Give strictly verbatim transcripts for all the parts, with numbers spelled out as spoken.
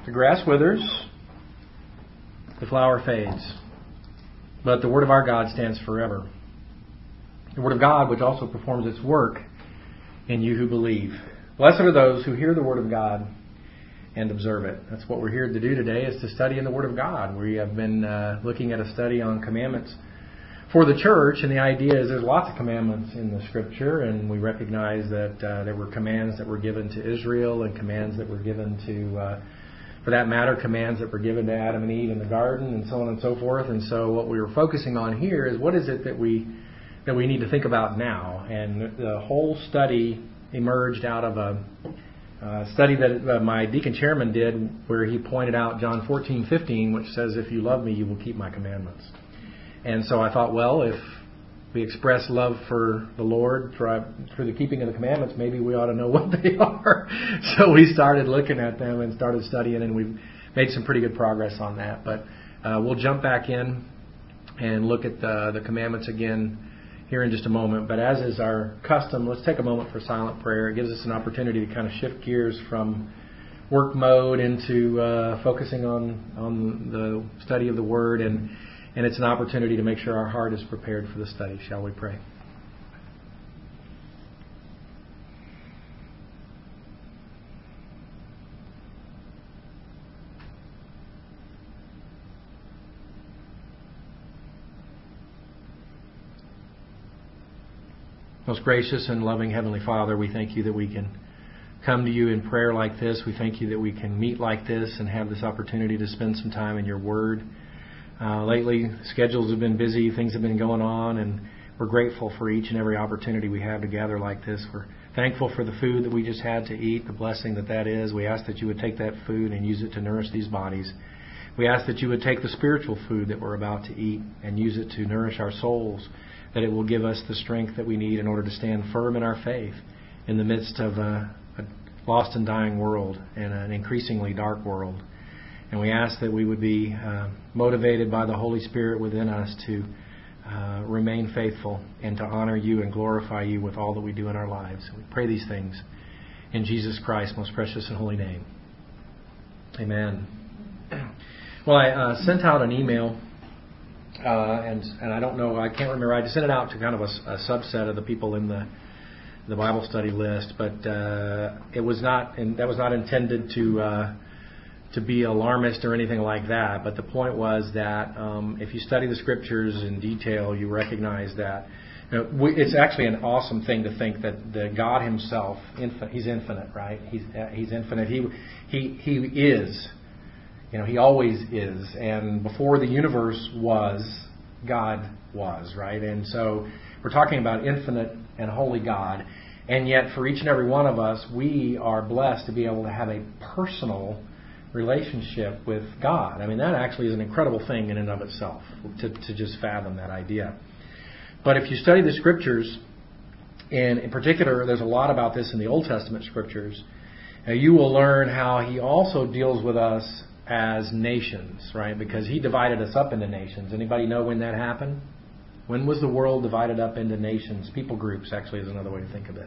The grass withers, the flower fades, but the word of our God stands forever. The word of God, which also performs its work in you who believe. Blessed are those who hear the word of God and observe it. That's what we're here to do today, is to study in the word of God. We have been uh, looking at a study on commandments for the church, and the idea is there's lots of commandments in the Scripture, and we recognize that uh, there were commands that were given to Israel and commands that were given to, uh, for that matter, commands that were given to Adam and Eve in the garden, and so on and so forth. And so what we were focusing on here is what is it that we that we need to think about now. And the whole study emerged out of a uh, study that uh, my deacon chairman did, where he pointed out John fourteen fifteen, which says, "If you love me, you will keep my commandments." And so I thought, well, if we express love for the Lord through, through the keeping of the commandments, maybe we ought to know what they are. So we started looking at them and started studying, and we've made some pretty good progress on that. But uh, we'll jump back in and look at the, the commandments again here in just a moment. But as is our custom, let's take a moment for silent prayer. It gives us an opportunity to kind of shift gears from work mode into uh, focusing on, on the study of the Word, and And it's an opportunity to make sure our heart is prepared for the study. Shall we pray? Most gracious and loving Heavenly Father, we thank you that we can come to you in prayer like this. We thank you that we can meet like this and have this opportunity to spend some time in your Word. Uh, lately, schedules have been busy, things have been going on, and we're grateful for each and every opportunity we have to gather like this. We're thankful for the food that we just had to eat, the blessing that that is. We ask that you would take that food and use it to nourish these bodies. We ask that you would take the spiritual food that we're about to eat and use it to nourish our souls, that it will give us the strength that we need in order to stand firm in our faith in the midst of a, a lost and dying world and an increasingly dark world. And we ask that we would be uh, motivated by the Holy Spirit within us to uh, remain faithful and to honor you and glorify you with all that we do in our lives. We pray these things in Jesus Christ's most precious and holy name. Amen. Well, I uh, sent out an email, uh, and and I don't know, I can't remember. I just sent it out to kind of a, a subset of the people in the the Bible study list, but uh, it was not, and that was not intended to. Uh, to be alarmist or anything like that, but the point was that um, if you study the Scriptures in detail, you recognize that you know, we, it's actually an awesome thing to think that the God Himself, infinite, He's infinite, right? He's uh, He's infinite. He He He is, you know, He always is, and before the universe was, God was, right? And so we're talking about infinite and holy God, and yet for each and every one of us, we are blessed to be able to have a personal relationship with God. I mean, that actually is an incredible thing in and of itself, to, to just fathom that idea. But if you study the Scriptures, and in particular, there's a lot about this in the Old Testament Scriptures, uh, you will learn how He also deals with us as nations, right? Because He divided us up into nations. Anybody know when that happened? When was the world divided up into nations? People groups, actually, is another way to think of it.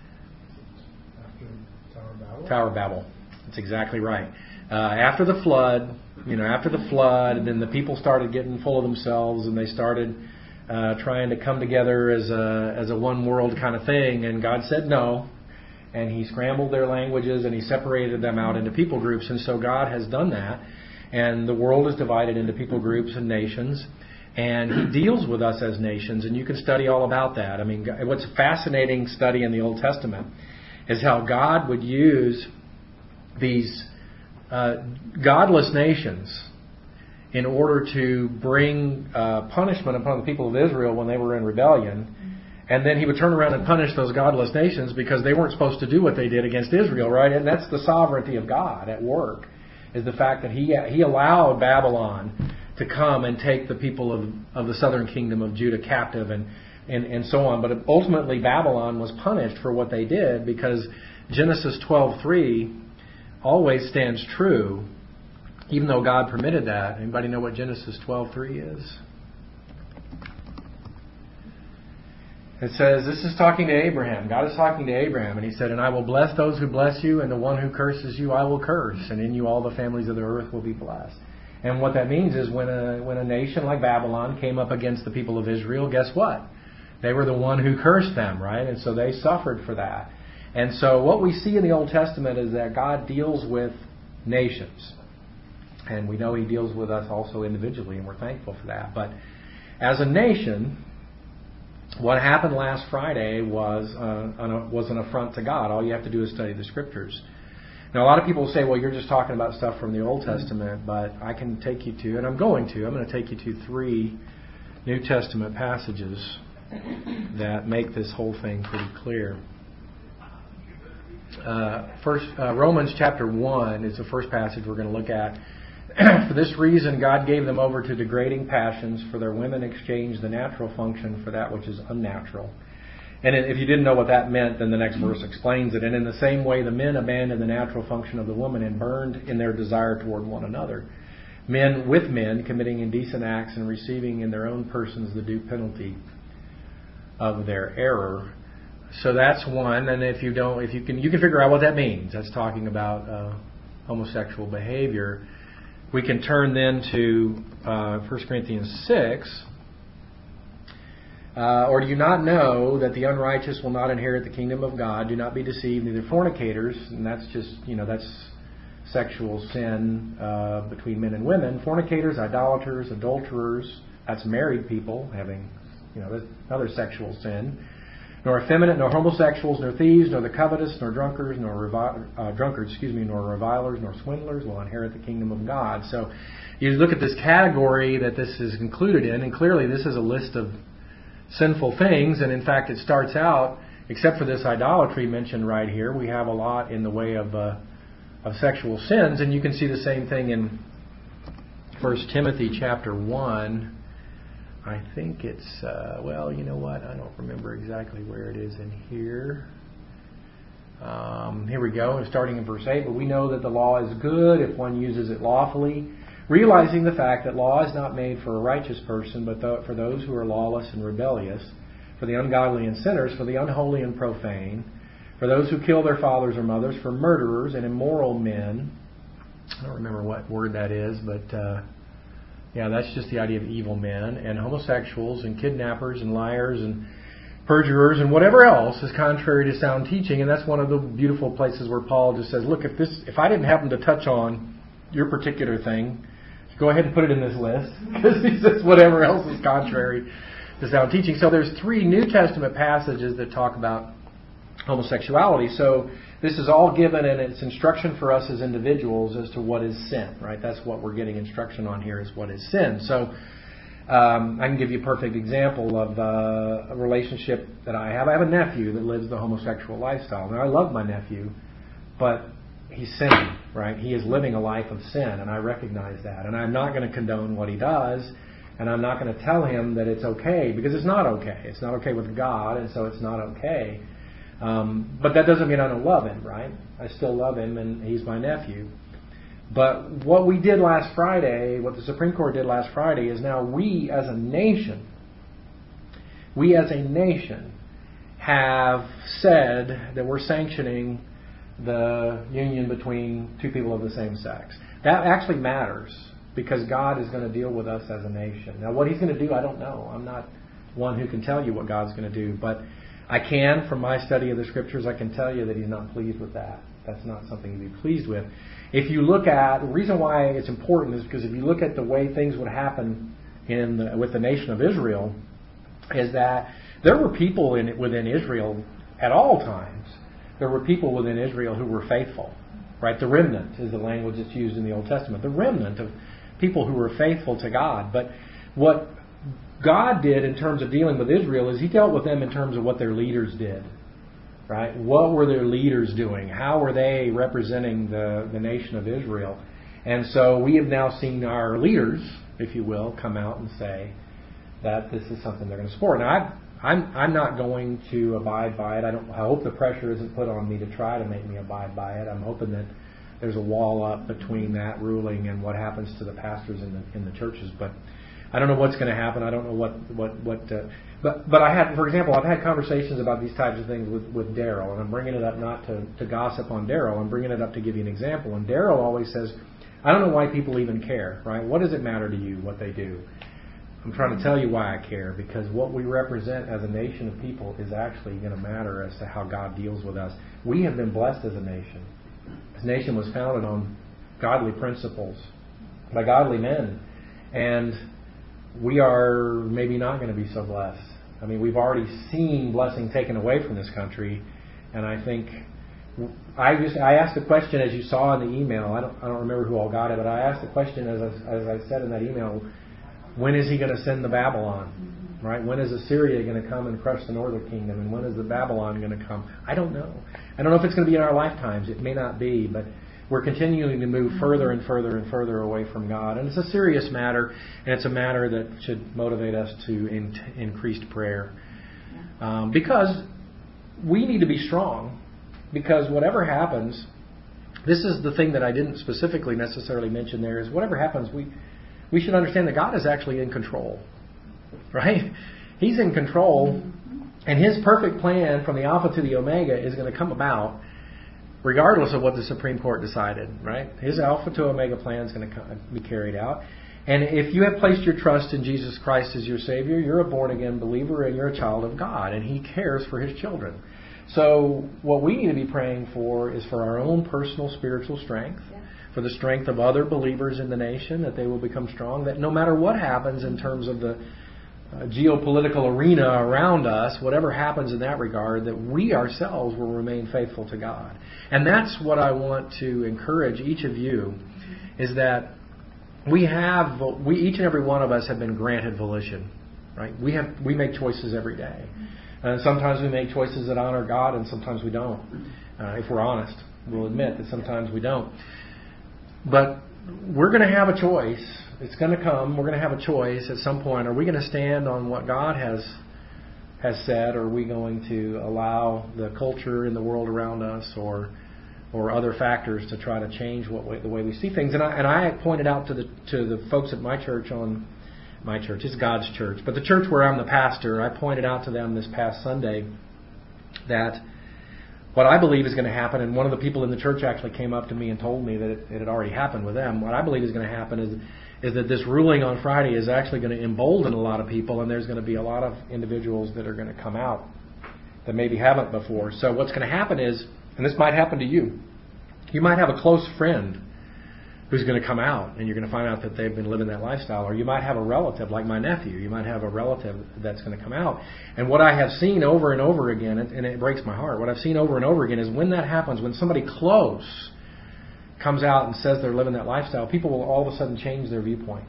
After Tower of Babel? Tower of Babel. That's exactly right. Uh, after the flood, you know, after the flood, and then the people started getting full of themselves, and they started uh, trying to come together as a as a one world kind of thing. And God said no, and He scrambled their languages and He separated them out into people groups. And so God has done that, and the world is divided into people groups and nations. And He deals with us as nations, and you can study all about that. I mean, what's a fascinating study in the Old Testament is how God would use these uh, godless nations in order to bring uh, punishment upon the people of Israel when they were in rebellion. And then He would turn around and punish those godless nations because they weren't supposed to do what they did against Israel, right? And that's the sovereignty of God at work, is the fact that He He allowed Babylon to come and take the people of, of the southern kingdom of Judah captive and, and, and so on. But ultimately Babylon was punished for what they did, because Genesis twelve three always stands true, even though God permitted that. Anybody know what Genesis twelve three is? It says, this is talking to Abraham. God is talking to Abraham, and He said, and I will bless those who bless you, and the one who curses you I will curse, and in you all the families of the earth will be blessed. And what that means is when a when a nation like Babylon came up against the people of Israel, guess what? They were the one who cursed them, right? And so they suffered for that. And so what we see in the Old Testament is that God deals with nations. And we know He deals with us also individually, and we're thankful for that. But as a nation, what happened last Friday was uh, an, was an affront to God. All you have to do is study the Scriptures. Now, a lot of people say, well, you're just talking about stuff from the Old Testament, but I can take you to, and I'm going to, I'm going to take you to three New Testament passages that make this whole thing pretty clear. Uh, first, uh, Romans chapter one is the first passage we're going to look at. For this reason, God gave them over to degrading passions, for their women exchanged the natural function for that which is unnatural. And if you didn't know what that meant, then the next verse explains it. And in the same way, the men abandoned the natural function of the woman and burned in their desire toward one another. Men with men, committing indecent acts and receiving in their own persons the due penalty of their error. So that's one. And if you don't, if you can, you can figure out what that means. That's talking about uh, homosexual behavior. We can turn then to uh, First Corinthians six. Uh, or do you not know that the unrighteous will not inherit the kingdom of God? Do not be deceived, neither fornicators, and that's just, you know, that's sexual sin uh, between men and women. Fornicators, idolaters, adulterers, that's married people having, you know, another sexual sin. Nor effeminate, nor homosexuals, nor thieves, nor the covetous, nor drunkards, nor revi- uh, drunkards, excuse me, nor revilers, nor swindlers will inherit the kingdom of God. So you look at this category that this is included in, and clearly this is a list of sinful things, and in fact it starts out, except for this idolatry mentioned right here, we have a lot in the way of uh, of sexual sins, and you can see the same thing in First Timothy chapter one. I think it's, uh, well, you know what, I don't remember exactly where it is in here. Um, here we go, starting in verse eight, but we know that the law is good if one uses it lawfully, realizing the fact that law is not made for a righteous person, but for those who are lawless and rebellious, for the ungodly and sinners, for the unholy and profane, for those who kill their fathers or mothers, for murderers and immoral men. I don't remember what word that is, but uh, yeah, that's just the idea of evil men, and homosexuals and kidnappers and liars and perjurers and whatever else is contrary to sound teaching. And that's one of the beautiful places where Paul just says, look, if this, if I didn't happen to touch on your particular thing, go ahead and put it in this list, because he says whatever else is contrary to sound teaching. So there's three New Testament passages that talk about homosexuality. So this is all given, and it's instruction for us as individuals as to what is sin, right? That's what we're getting instruction on here, is what is sin. So um, I can give you a perfect example of uh, a relationship that I have. I have a nephew that lives the homosexual lifestyle. Now, I love my nephew, but he's sinning, right? He is living a life of sin, and I recognize that. And I'm not going to condone what he does, and I'm not going to tell him that it's okay, because it's not okay. It's not okay with God, and so it's not okay. Um, but that doesn't mean I don't love him, right? I still love him, and he's my nephew. But what we did last Friday, what the Supreme Court did last Friday, is now we as a nation, we as a nation have said that we're sanctioning the union between two people of the same sex. That actually matters, because God is going to deal with us as a nation. Now, what He's going to do, I don't know. I'm not one who can tell you what God's going to do, but I can, from my study of the Scriptures, I can tell you that He's not pleased with that. That's not something to be pleased with. If you look at, the reason why it's important is because if you look at the way things would happen in the, with the nation of Israel, is that there were people in within Israel at all times. There were people within Israel who were faithful, right? The remnant is the language that's used in the Old Testament. The remnant of people who were faithful to God. But what God did in terms of dealing with Israel is He dealt with them in terms of what their leaders did, right? What were their leaders doing? How were they representing the, the nation of Israel? And so we have now seen our leaders, if you will, come out and say that this is something they're going to support. Now, I've I'm I'm not going to abide by it. I don't. I hope the pressure isn't put on me to try to make me abide by it. I'm hoping that there's a wall up between that ruling and what happens to the pastors in the in the churches. But I don't know what's going to happen. I don't know what what what. Uh, but but I had, for example, I've had conversations about these types of things with with Daryl, and I'm bringing it up not to to gossip on Daryl. I'm bringing it up to give you an example. And Daryl always says, I don't know why people even care, right? What does it matter to you what they do? I'm trying to tell you why I care, because what we represent as a nation of people is actually going to matter as to how God deals with us. We have been blessed as a nation. This nation was founded on godly principles by godly men, and we are maybe not going to be so blessed. I mean, we've already seen blessing taken away from this country, and I think I just I asked the question, as you saw in the email. I don't I don't remember who all got it, but I asked the question as I, as I said in that email: when is he going to send the Babylon? Right? When is Assyria going to come and crush the northern kingdom? And when is the Babylon going to come? I don't know. I don't know if it's going to be in our lifetimes. It may not be, but we're continuing to move further and further and further away from God. And it's a serious matter, and it's a matter that should motivate us to in, increased prayer. Um, because we need to be strong, because whatever happens, this is the thing that I didn't specifically necessarily mention there, is whatever happens, we, we should understand that God is actually in control. Right? He's in control, and His perfect plan from the Alpha to the Omega is going to come about regardless of what the Supreme Court decided, right? His Alpha to Omega plan is going to be carried out. And if you have placed your trust in Jesus Christ as your Savior, you're a born-again believer and you're a child of God, and He cares for His children. So what we need to be praying for is for our own personal spiritual strength, yeah. for the strength of other believers in the nation, that they will become strong, that no matter what happens in terms of the Uh, geopolitical arena around us, whatever happens in that regard, that we ourselves will remain faithful to God. And that's what I want to encourage each of you, is that we have, we each and every one of us have been granted volition, right? We have, we make choices every day. And sometimes we make choices that honor God, and sometimes we don't. Uh, if we're honest, we'll admit that sometimes we don't. But we're going to have a choice. It's going to come. We're going to have a choice at some point. Are we going to stand on what God has has said, or are we going to allow the culture in the world around us, or or other factors to try to change what way, the way we see things? And I, and I pointed out to the to the folks at my church on my church. It's God's church, but the church where I'm the pastor. I pointed out to them this past Sunday that what I believe is going to happen, and one of the people in the church actually came up to me and told me that it, it had already happened with them. What I believe is going to happen is is that this ruling on Friday is actually going to embolden a lot of people, and there's going to be a lot of individuals that are going to come out that maybe haven't before. So what's going to happen is, and this might happen to you, you might have a close friend who's going to come out, and you're going to find out that they've been living that lifestyle. Or you might have a relative, like my nephew. You might have a relative that's going to come out. And what I have seen over and over again, and it breaks my heart, what I've seen over and over again is when that happens, when somebody close comes out and says they're living that lifestyle, people will all of a sudden change their viewpoint.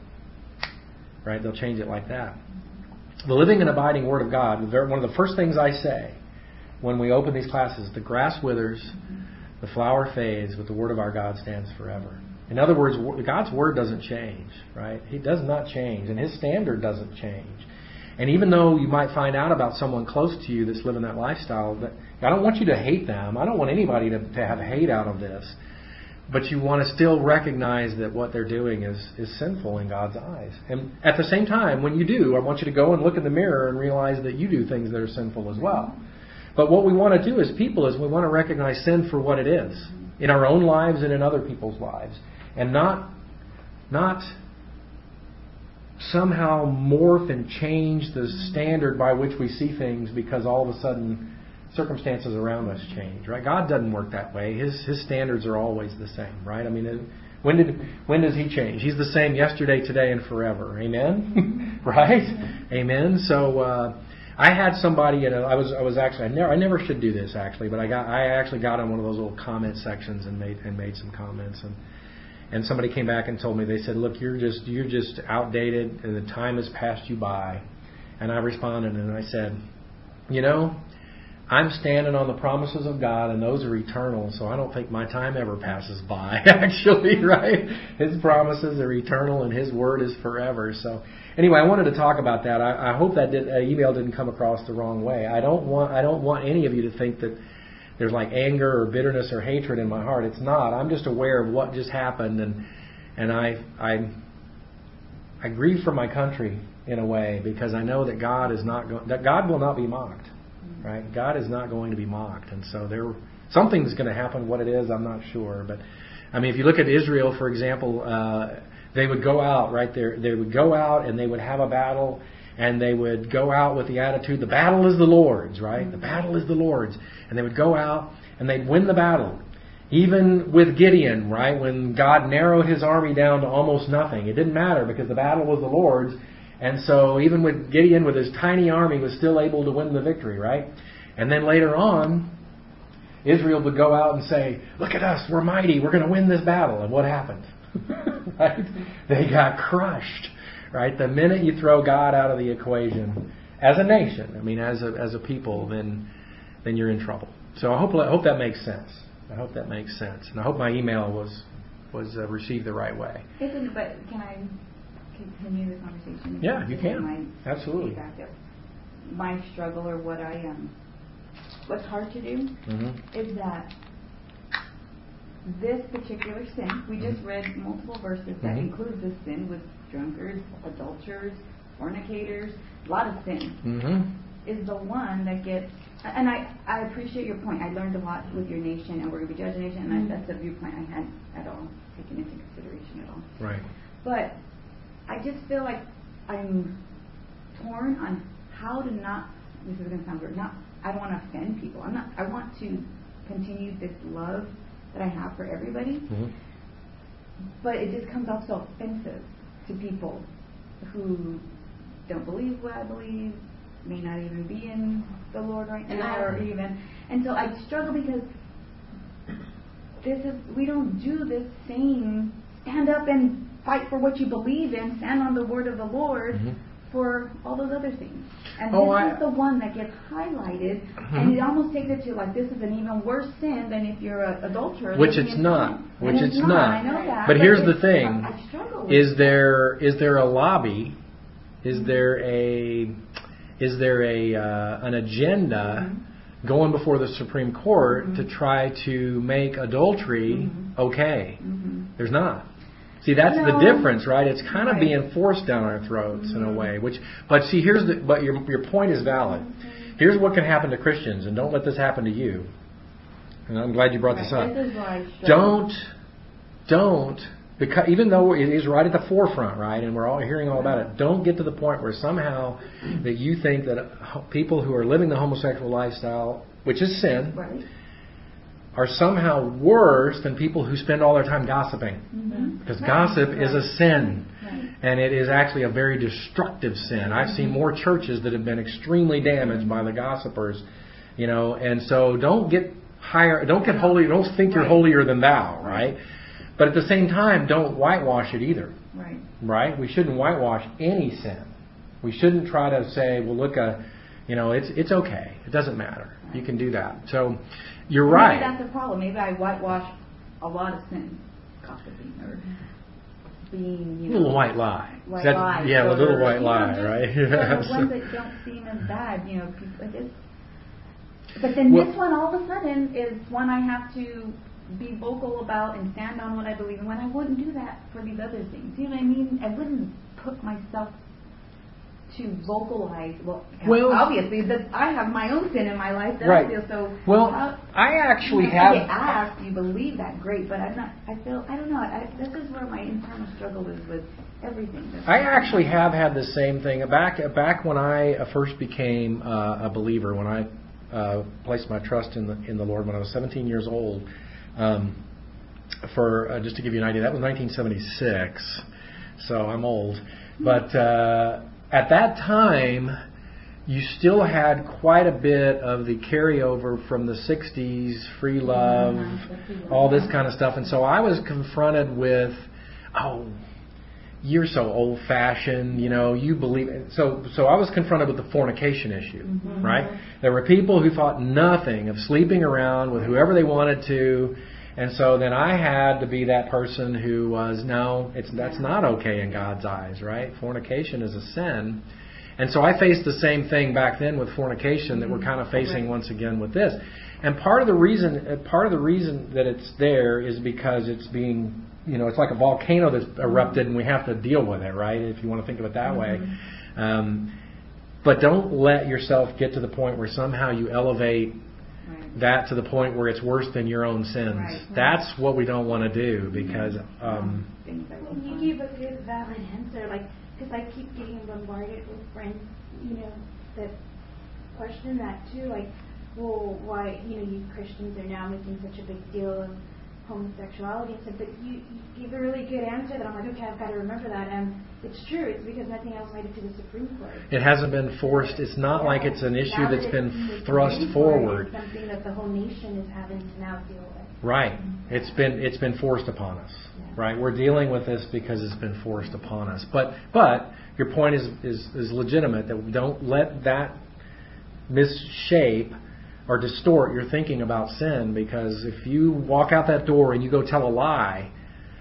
Right? They'll change it like that. The living and abiding Word of God, one of the first things I say when we open these classes, the grass withers, the flower fades, but the Word of our God stands forever. In other words, God's Word doesn't change, right? He does not change, and His standard doesn't change. And even though you might find out about someone close to you that's living that lifestyle, that I don't want you to hate them. I don't want anybody to, to have hate out of this. But you want to still recognize that what they're doing is, is sinful in God's eyes. And at the same time, when you do, I want you to go and look in the mirror and realize that you do things that are sinful as well. But what we want to do as people is we want to recognize sin for what it is, in our own lives and in other people's lives. And not, not somehow morph and change the standard by which we see things because all of a sudden circumstances around us change, right? God doesn't work that way. His His standards are always the same, right? I mean, when did when does He change? He's the same yesterday, today, and forever. Amen, right? Amen. So uh, I had somebody, you know, I was I was actually I never I never should do this actually, but I got I actually got on one of those little comment sections and made and made some comments, and and somebody came back and told me, they said, look, you're just you're just outdated and the time has passed you by. And I responded and I said, you know, I'm standing on the promises of God, and those are eternal, so I don't think my time ever passes by, actually, right? His promises are eternal, and His Word is forever. So, anyway, I wanted to talk about that. I, I hope that did, uh, email didn't come across the wrong way. I don't want I don't want any of you to think that there's like anger or bitterness or hatred in my heart. It's not. I'm just aware of what just happened, and and I I I grieve for my country in a way, because I know that God is not go- that God will not be mocked, right? God is not going to be mocked, and so there something's going to happen. What it is, I'm not sure, but I mean, if you look at Israel, for example, uh, they would go out right there. They would go out and they would have a battle, and they would go out with the attitude, the battle is the Lord's, right? The battle is the Lord's, and they would go out and they'd win the battle. Even with Gideon, right, when God narrowed his army down to almost nothing, it didn't matter because the battle was the Lord's. And so even with Gideon, with his tiny army, was still able to win the victory, right? And then later on, Israel would go out and say, look at us, we're mighty, we're going to win this battle. And what happened? Right? They got crushed, right? The minute you throw God out of the equation, as a nation, I mean, as a as a people, then then you're in trouble. So I hope I hope that makes sense. I hope that makes sense, and I hope my email was was uh, received the right way. It didn't, but can I continue the conversation? Yeah, you can. My Absolutely. My struggle, or what I um, what's hard to do, mm-hmm. is that this particular sin, we just read multiple verses that mm-hmm. includes this sin with drunkards, adulterers, fornicators, a lot of sin, mm-hmm. is the one that gets. And I, I appreciate your point. I learned a lot with your nation, and we're going to be judging nation, and mm-hmm. that's a viewpoint I hadn't at all taken into consideration at all. Right. But I just feel like I'm torn on how to not. This is going to sound weird. Not. I don't want to offend people. I'm not. I want to continue this love that I have for everybody. Mm-hmm. But it just comes off so offensive to people who don't believe what I believe, may not even be in the Lord right now, or even, and so I struggle because this is, we don't do this same stand up and fight for what you believe in, stand on the word of the Lord mm-hmm. for all those other things. And oh, this I, is the one that gets highlighted, mm-hmm. and it almost takes it to like this is an even worse sin than if you're an adulterer. Which it's not. Sin. Which it's, it's not. not. I know that. But, but here's the thing: I struggle with is there is there a lobby? Is mm-hmm. there a Is there a uh, an agenda mm-hmm. going before the Supreme Court mm-hmm. to try to make adultery mm-hmm. okay? Mm-hmm. There's not. See, that's no. the difference, right? It's kind of right. being forced down our throats mm-hmm. in a way. Which, but see, here's the. But your your point is valid. Mm-hmm. Here's what can happen to Christians, and don't let this happen to you. And I'm glad you brought right. this up. This is why I don't, don't. Because even though it is right at the forefront, right, and we're all hearing all about it, don't get to the point where somehow that you think that people who are living the homosexual lifestyle, which is sin, right. are somehow worse than people who spend all their time gossiping. Mm-hmm. Because right. gossip right. is a sin. Right. And it is actually a very destructive sin. I've seen more churches that have been extremely damaged by the gossipers, you know, and so don't get higher, don't get holy, don't think you're holier than thou, right? But at the same time, don't whitewash it either. Right. Right? We shouldn't whitewash any sin. We shouldn't try to say, well, look, uh, you know, it's it's okay. It doesn't matter. Right. You can do that. So you're well, right. Maybe that's the problem. Maybe I whitewash a lot of sin, gossiping or being, you know, a little white lie. White that, lie. Yeah, or, a little white you lie, know, right? Yeah, the ones that don't seem as bad, you know. People, it just, but then well, this one, all of a sudden, is one I have to be vocal about and stand on what I believe in, when I wouldn't do that for these other things. You know what I mean? I wouldn't put myself to vocalize. Well, well obviously, that I have my own sin in my life that right. I feel so. Well, how, I actually you know, have. If you ask, you believe that, great. But I'm not. I feel. I don't know. I, this is where my internal struggle is with everything. I actually have had the same thing back back when I first became uh, a believer. When I uh, placed my trust in the in the Lord when I was seventeen years old. Um, for uh, just to give you an idea, that was nineteen seventy-six, so I'm old. But uh, at that time, you still had quite a bit of the carryover from the sixties, free love, all this kind of stuff. And so I was confronted with, oh, you're so old-fashioned, you know, you believe it. So, so I was confronted with the fornication issue, mm-hmm. right? There were people who thought nothing of sleeping around with whoever they wanted to. And so then I had to be that person who was, no, it's that's not okay in God's eyes, right? Fornication is a sin. And so I faced the same thing back then with fornication that we're kind of facing once again with this. And part of the reason, part of the reason that it's there is because it's being, you know, it's like a volcano that's erupted, and we have to deal with it, right? If you want to think of it that way. Um, but don't let yourself get to the point where somehow you elevate right. that to the point where it's worse than your own sins. Right. That's what we don't want to do, because um, when you give a good, valid answer, like, because I keep getting bombarded with friends, you know, that question that too, like, well, why, you know, you Christians are now making such a big deal of homosexuality and stuff, but you, you give a really good answer that I'm like, okay, I've got to remember that, and it's true, it's because nothing else made it to the Supreme Court. It hasn't been forced. It's not yeah. like it's an issue now that's that been thrust forward. It's something that the whole nation is having to now deal with. Right. It's been it's been forced upon us. Yeah. Right. We're dealing with this because it's been forced upon us. But but your point is is, is legitimate, that we don't let that misshape or distort your thinking about sin, because if you walk out that door and you go tell a lie,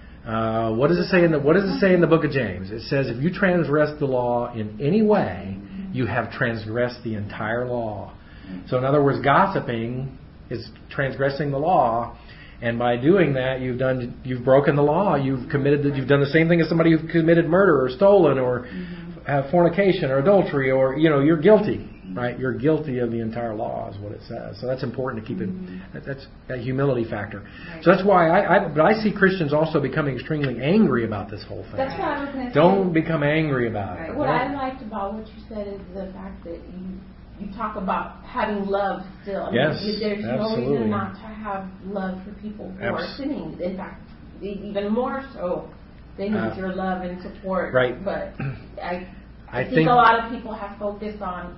uh, what does it say in the what does it say in the book of James? It says, if you transgress the law in any way, you have transgressed the entire law. So in other words, gossiping is transgressing the law, and by doing that, you've done you've broken the law. You've committed the, you've done the same thing as somebody who committed murder or stolen or mm-hmm. have fornication or adultery, or you know you're guilty. Right, you're guilty of the entire law, is what it says. So that's important to keep mm-hmm. it. That's that humility factor. Right. So that's why I, I, but I see Christians also becoming extremely angry about this whole thing. That's what I was going to say. Don't become angry about right. it. What right? I liked about what you said is the fact that you you talk about having love still. I yes, mean, there's absolutely. no reason not to have love for people who Abs- are sinning. In fact, even more so, they need uh, your love and support. Right. But I, I, I think, think a lot of people have focused on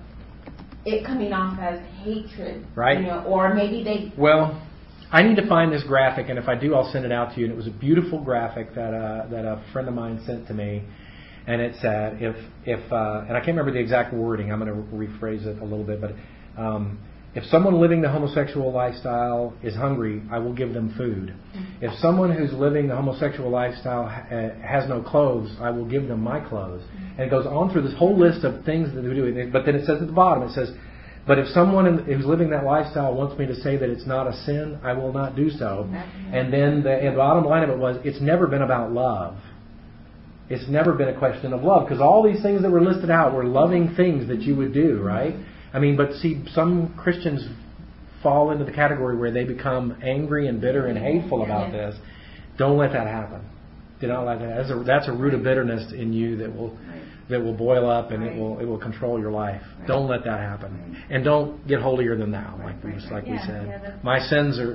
it coming off as hatred, right? You know, or maybe they. Well, I need to find this graphic, and if I do, I'll send it out to you. And it was a beautiful graphic that uh, that a friend of mine sent to me, and it said, if if uh, and I can't remember the exact wording. I'm going to rephrase it a little bit, but um, if someone living the homosexual lifestyle is hungry, I will give them food. Mm-hmm. If someone who's living the homosexual lifestyle ha- has no clothes, I will give them my clothes. Mm-hmm. And it goes on through this whole list of things that we do. But then it says at the bottom, it says, but if someone in, who's living that lifestyle wants me to say that it's not a sin, I will not do so. Mm-hmm. And then the, and the bottom line of it was, it's never been about love. It's never been a question of love, because all these things that were listed out were loving things that you would do, right? I mean, but see, some Christians fall into the category where they become angry and bitter and hateful about this. Don't let that happen. Do not let that. That's a, that's a root of bitterness in you that will that will boil up, and it will it will control your life. Don't let that happen, and don't get holier than thou, like we just like we said. My sins are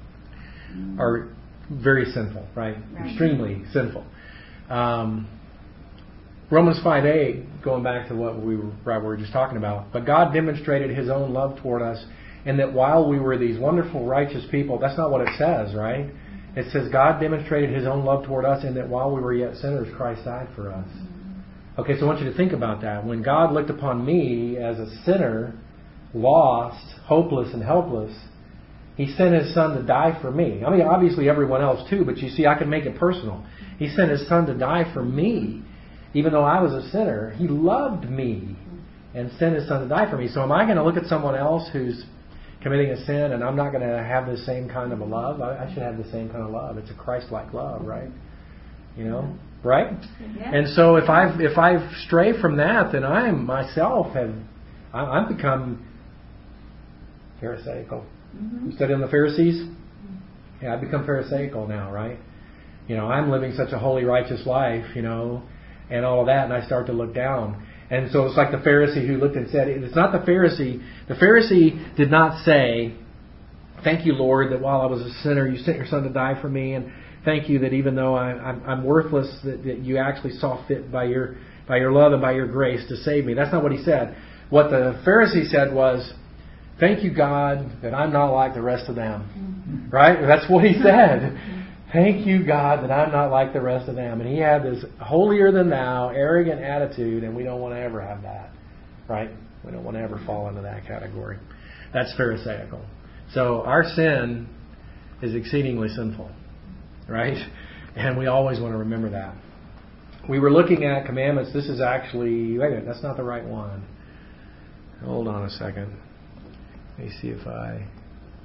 are very sinful, right? Extremely sinful. Um, Romans five eight, going back to what we were, right, we were just talking about. But God demonstrated His own love toward us, in that while we were these wonderful, righteous people, that's not what it says, right? It says God demonstrated His own love toward us, in that while we were yet sinners, Christ died for us. Okay, so I want you to think about that. When God looked upon me as a sinner, lost, hopeless, and helpless, He sent His Son to die for me. I mean, obviously everyone else too, but you see, I can make it personal. He sent His Son to die for me. Even though I was a sinner, He loved me and sent His Son to die for me. So am I going to look at someone else who's committing a sin and I'm not going to have the same kind of a love? I, I should have the same kind of love. It's a Christ-like love, right? You know, right? Yeah. And so if I've if I've strayed from that, then I myself have I, I've become pharisaical. Mm-hmm. You study on the Pharisees? Yeah, I've become pharisaical now, right? You know, I'm living such a holy, righteous life, you know, and all of that, and I start to look down. And so it's like the Pharisee who looked and said, it's not the Pharisee. The Pharisee did not say, thank you, Lord, that while I was a sinner, you sent your Son to die for me, and thank you that even though I, I'm, I'm worthless, that, that you actually saw fit by your by your love and by your grace to save me. That's not what he said. What the Pharisee said was, thank you, God, that I'm not like the rest of them. Right? That's what he said. Thank you, God, that I'm not like the rest of them. And he had this holier than thou, arrogant attitude, and we don't want to ever have that. Right? We don't want to ever fall into that category. That's Pharisaical. So our sin is exceedingly sinful. Right? And we always want to remember that. We were looking at commandments. This is actually, wait a minute, that's not the right one. Hold on a second. Let me see if I...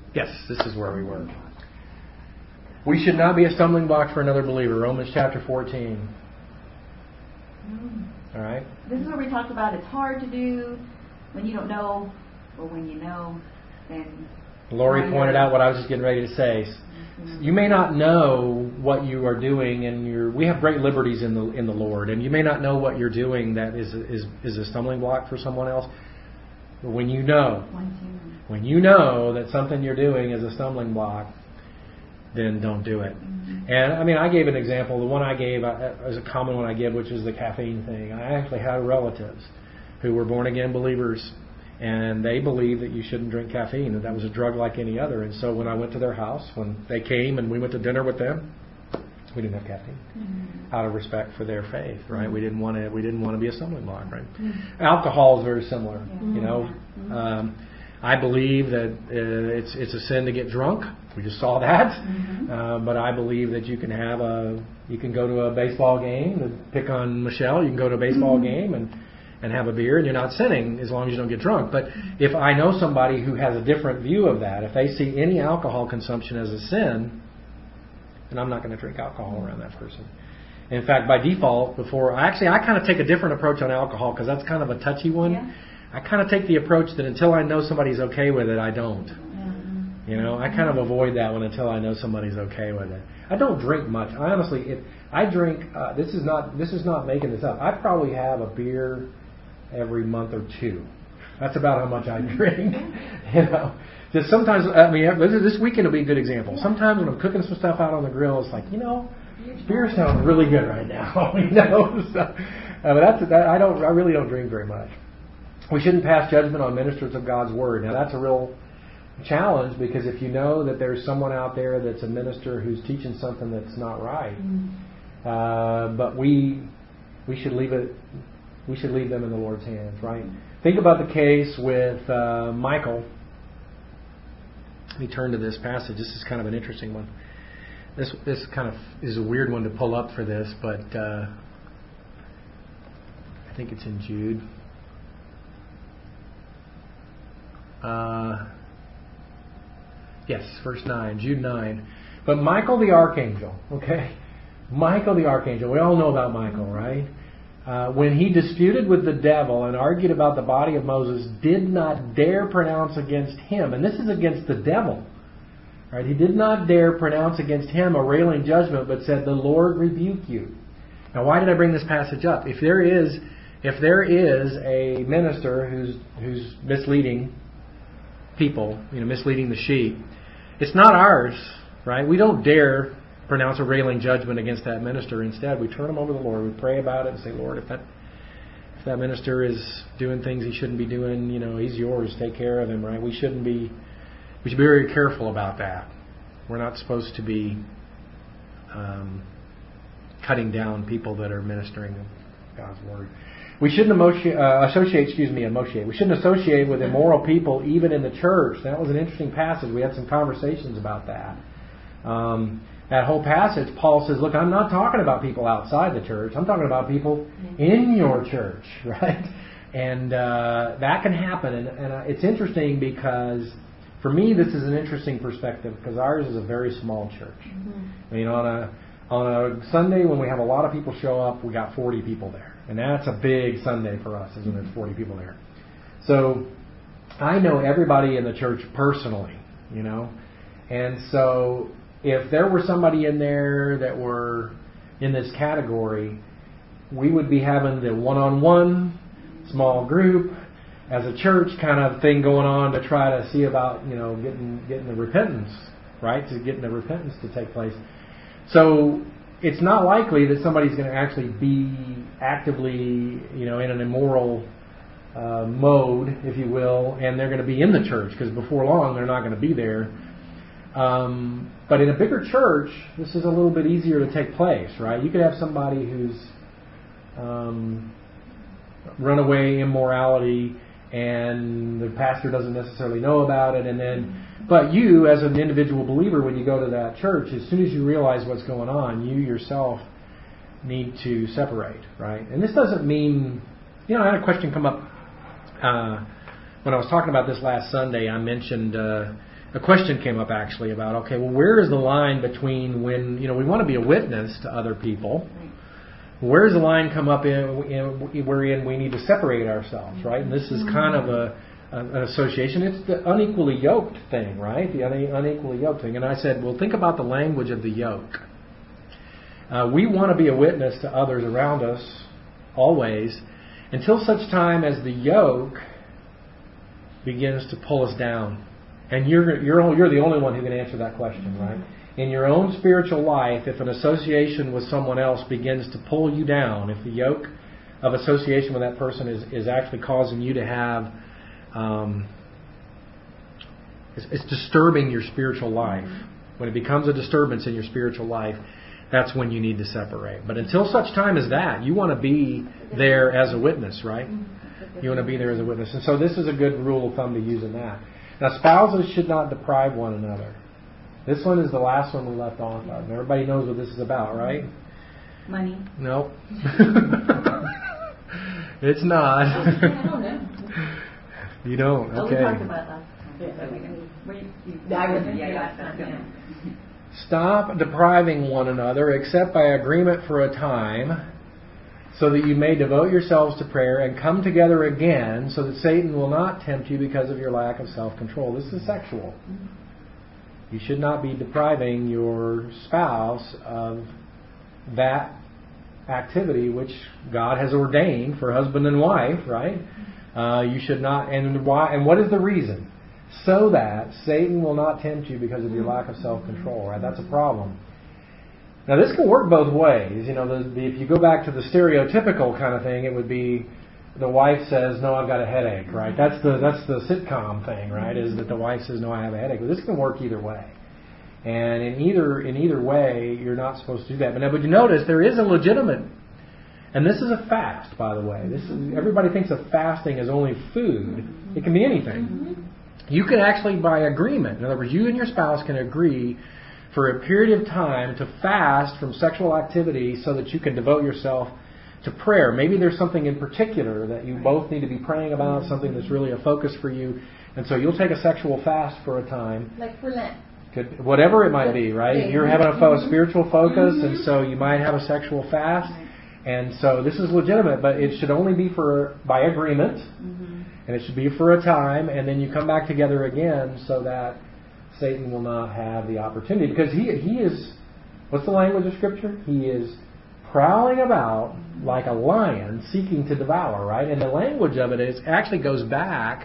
Yes, this is where we were. We should not be a stumbling block for another believer. Romans chapter fourteen. Mm. All right. This is where we talked about it's hard to do when you don't know, or when you know, then. Lori pointed out what I was just getting ready to say. Mm-hmm. You may not know what you are doing, and you're, we have great liberties in the in the Lord, and you may not know what you're doing that is is is a stumbling block for someone else. But when you know, when you know that something you're doing is a stumbling block, then don't do it. Mm-hmm. And I mean, I gave an example. The one I gave uh, is a common one I give, which is the caffeine thing. I actually had relatives who were born again believers, and they believed that you shouldn't drink caffeine, that that was a drug like any other. And so when I went to their house, when they came and we went to dinner with them, we didn't have caffeine, mm-hmm. out of respect for their faith, right? Mm-hmm. We didn't want to. We didn't want to be a stumbling block, right? Mm-hmm. Alcohol is very similar. Mm-hmm. You know, mm-hmm. um, I believe that uh, it's it's a sin to get drunk. We just saw that. Mm-hmm. Uh, but I believe that you can have a you can go to a baseball game and pick on Michelle. You can go to a baseball mm-hmm. game and. and have a beer, and you're not sinning as long as you don't get drunk. But if I know somebody who has a different view of that, if they see any alcohol consumption as a sin, then I'm not going to drink alcohol around that person. In fact, by default, before actually I kind of take a different approach on alcohol because that's kind of a touchy one. Yeah. I kind of take the approach that until I know somebody's okay with it, I don't. Mm-hmm. You know, I kind of avoid that one until I know somebody's okay with it. I don't drink much. I honestly, it, I drink. Uh, this is not. This is not making this up. I probably have a beer every month or two. That's about how much I drink. You know, just sometimes. I mean, this weekend will be a good example. Sometimes when I'm cooking some stuff out on the grill, it's like, you know, beer sounds really good right now. You know, so, uh, but that's that. I don't. I really don't drink very much. We shouldn't pass judgment on ministers of God's word. Now that's a real challenge, because if you know that there's someone out there that's a minister who's teaching something that's not right, mm-hmm. uh, but we we should leave it. We should leave them in the Lord's hands, right? Think about the case with uh, Michael. Let me turn to this passage. This is kind of an interesting one. This this kind of is a weird one to pull up for this, but uh, I think it's in Jude. Uh, yes, verse nine, Jude nine. But Michael the archangel, okay? Michael the archangel. We all know about Michael, right? Uh, when he disputed with the devil and argued about the body of Moses, did not dare pronounce against him. And this is against the devil. Right? He did not dare pronounce against him a railing judgment, but said, "The Lord rebuke you." Now, why did I bring this passage up? If there is, if there is a minister who's who's misleading people, you know, misleading the sheep, it's not ours, right? We don't dare pronounce a railing judgment against that minister. Instead, we turn them over to the Lord. We pray about it and say, "Lord, if that if that minister is doing things he shouldn't be doing, you know, he's yours. Take care of him." Right? We shouldn't be. We should be very careful about that. We're not supposed to be um, cutting down people that are ministering God's word. We shouldn't emotion, uh, associate. Excuse me, associate. We shouldn't associate with immoral people, even in the church. That was an interesting passage. We had some conversations about that. Um, That whole passage, Paul says, look, I'm not talking about people outside the church. I'm talking about people in your church, right? And uh, that can happen. And, and uh, it's interesting because, for me, this is an interesting perspective because ours is a very small church. Mm-hmm. I mean, on a on a Sunday when we have a lot of people show up, we got forty people there. And that's a big Sunday for us, isn't it? forty people there. So I know everybody in the church personally, you know. And so if there were somebody in there that were in this category, we would be having the one-on-one, small group, as a church kind of thing going on to try to see about, you know, getting getting the repentance, right? To getting the repentance to take place. So it's not likely that somebody's going to actually be actively, you know, in an immoral uh, mode, if you will, and they're going to be in the church because before long they're not going to be there. Um, but in a bigger church, this is a little bit easier to take place, right? You could have somebody who's um, runaway immorality, and the pastor doesn't necessarily know about it, and then, but you, as an individual believer, when you go to that church, as soon as you realize what's going on, you yourself need to separate, right? And this doesn't mean, you know, I had a question come up uh, when I was talking about this last Sunday. I mentioned. Uh, a question came up actually about, okay, well, where is the line between when, you know, we want to be a witness to other people. Where does the line come up in, in wherein we need to separate ourselves, right? And this is kind of a, a an association. It's the unequally yoked thing, right? The une, unequally yoked thing. And I said, well, think about the language of the yoke. Uh, we want to be a witness to others around us always, until such time as the yoke begins to pull us down. And you're you're you're the only one who can answer that question, right? In your own spiritual life, if an association with someone else begins to pull you down, if the yoke of association with that person is, is actually causing you to have, um, it's, it's disturbing your spiritual life. When it becomes a disturbance in your spiritual life, that's when you need to separate. But until such time as that, you want to be there as a witness, right? You want to be there as a witness. And so this is a good rule of thumb to use in that. Now, spouses should not deprive one another. This one is the last one we left off of. And everybody knows what this is about, right? Money. Nope. It's not. I don't know. You don't. Oh, we Okay. talked about that. I was- Yeah. Stop depriving one another except by agreement for a time, so that you may devote yourselves to prayer and come together again, so that Satan will not tempt you because of your lack of self-control. This is sexual. You should not be depriving your spouse of that activity which God has ordained for husband and wife, right? Uh, you should not. And why? And what is the reason? So that Satan will not tempt you because of your lack of self-control, right? That's a problem. Now, this can work both ways. You know, the, the, if you go back to the stereotypical kind of thing, it would be the wife says, "No, I've got a headache," right? That's the that's the sitcom thing, right? Is that the wife says, "No, I have a headache." But this can work either way, and in either in either way, you're not supposed to do that. But now, but you notice there is a legitimate, and this is a fast, by the way. This is everybody thinks of fasting as only food. It can be anything. You can actually, by agreement, in other words, you and your spouse can agree for a period of time to fast from sexual activity so that you can devote yourself to prayer. Maybe there's something in particular that you both need to be praying about, something that's really a focus for you. And so you'll take a sexual fast for a time. Like for Lent. Could, whatever it might be, right? You're having a fo- spiritual focus, and so you might have a sexual fast. And so this is legitimate, but it should only be for by agreement. And it should be for a time, and then you come back together again so that Satan will not have the opportunity. Because he he is, what's the language of Scripture? He is prowling about like a lion seeking to devour, right? And the language of it is actually goes back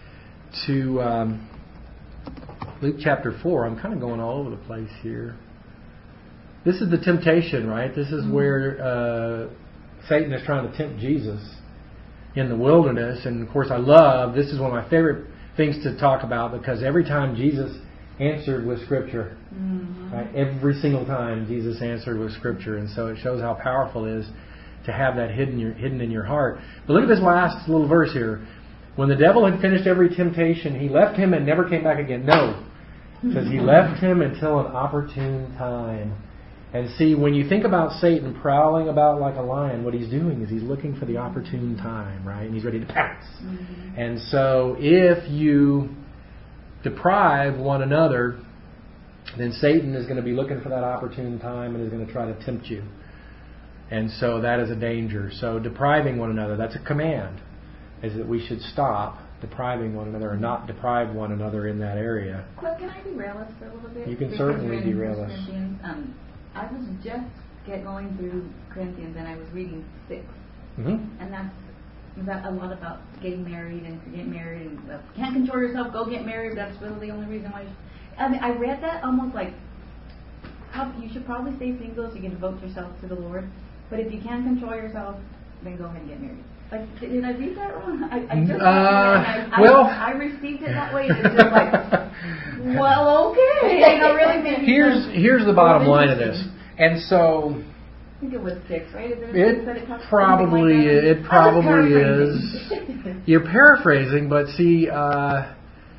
to um, Luke chapter four. I'm kind of going all over the place here. This is the temptation, right? This is where uh, Satan is trying to tempt Jesus in the wilderness. And of course I love, this is one of my favorite things to talk about, because every time Jesus answered with Scripture, mm-hmm. right? Every single time Jesus answered with Scripture. And so it shows how powerful it is to have that hidden, your, hidden in your heart. But look at this last little verse here. When the devil had finished every temptation, he left him and never came back again. No. It says he left him until an opportune time. And see, when you think about Satan prowling about like a lion, what he's doing is he's looking for the opportune time, right? And he's ready to pounce. Mm-hmm. And so if you deprive one another, then Satan is going to be looking for that opportune time and is going to try to tempt you. And so that is a danger. So depriving one another, that's a command, is that we should stop depriving one another and not deprive one another in that area. But can I derail us for a little bit? You can Because certainly we're in derail First us. Corinthians. Um, I was just get going through Corinthians, and I was reading six, Mm-hmm. and that's that a lot about getting married and to get married and uh, can't control yourself, go get married. That's really the only reason why. You I mean, I read that almost like how, you should probably stay single so you can devote yourself to the Lord. But if you can't control yourself, then go ahead and get married. Like, did I read that wrong? I, I just Uh, I, I, well, I, I received it that way. And it's just like, well, okay. You know, really maybe Here's some- here's the bottom line of this, and so I think it was six, right? Is there it six that it talks- probably something like that? it I was probably paraphrasing. is. You're paraphrasing, but see, uh,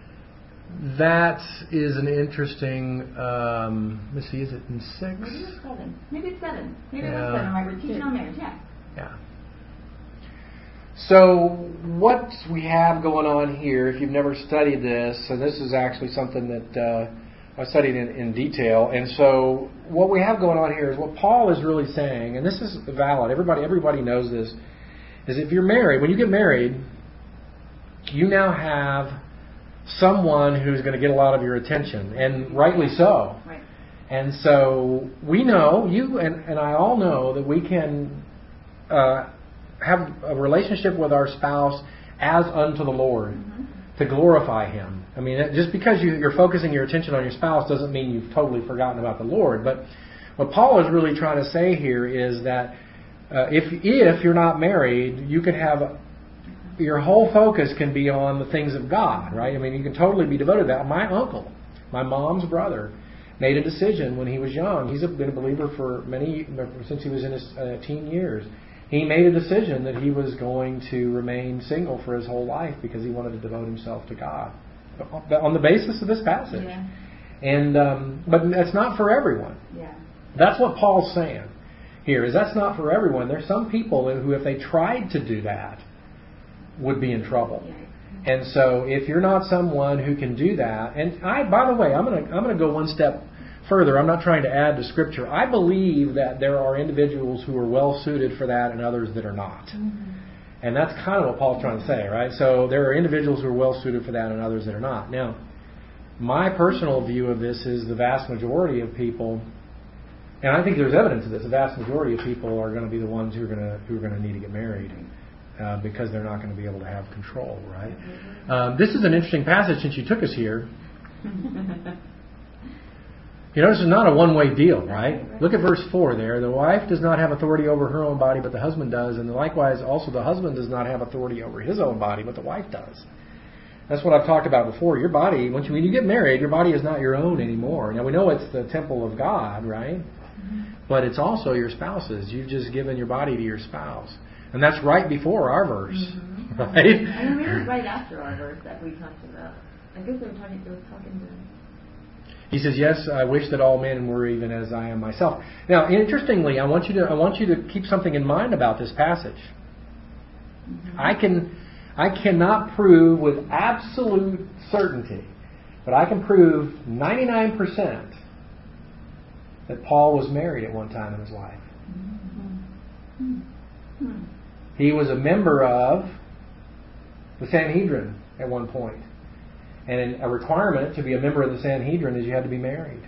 that is an interesting. Um, let's see, is it in six? Maybe it's seven. Maybe it's seven. Maybe Yeah. it was seven. Right? We're teaching on marriage. Yeah. Yeah. So what we have going on here, if you've never studied this, and this is actually something that uh, I studied in, in detail, and so what we have going on here is what Paul is really saying, and this is valid, everybody everybody knows this, is if you're married, when you get married, you now have someone who's going to get a lot of your attention, and rightly so. Right. And so we know, you and, and I all know, that we can uh, have a relationship with our spouse as unto the Lord, mm-hmm. to glorify Him. I mean, just because you, you're focusing your attention on your spouse doesn't mean you've totally forgotten about the Lord. But what Paul is really trying to say here is that uh, if if you're not married, you can have your whole focus can be on the things of God, right? I mean, you can totally be devoted to that. My uncle, my mom's brother, made a decision when he was young. He's been a believer for many, since he was in his uh, teen years. He made a decision that he was going to remain single for his whole life because he wanted to devote himself to God, on the basis of this passage. Yeah. And um, but that's not for everyone. Yeah. That's what Paul's saying here. Is that's not for everyone. There's some people who, if they tried to do that, would be in trouble. Yeah. And so, if you're not someone who can do that, and I, by the way, I'm going to I'm going to go one step further. I'm not trying to add to Scripture. I believe that there are individuals who are well suited for that, and others that are not. Mm-hmm. And that's kind of what Paul's trying to say, right? So there are individuals who are well suited for that, and others that are not. Now, my personal view of this is the vast majority of people, and I think there's evidence of this. The vast majority of people are going to be the ones who are going to who are going to need to get married. Uh, because they're not going to be able to have control, right? Um, this is an interesting passage since you took us here. You know, this is not a one-way deal, right? Look at verse four there. The wife does not have authority over her own body, but the husband does. And likewise, also the husband does not have authority over his own body, but the wife does. That's what I've talked about before. Your body, once you, when you get married, your body is not your own anymore. Now, we know it's the temple of God, right? But it's also your spouse's. You've just given your body to your spouse. And that's right before our verse, mm-hmm. right? And we were right after our verse that we talked about. I guess I'm talking, it was talking to. He says, "Yes, I wish that all men were even as I am myself." Now, interestingly, I want you to I want you to keep something in mind about this passage. Mm-hmm. I can I cannot prove with absolute certainty, but I can prove ninety-nine percent that Paul was married at one time in his life. Mm-hmm. Mm-hmm. He was a member of the Sanhedrin at one point. And a requirement to be a member of the Sanhedrin is you had to be married.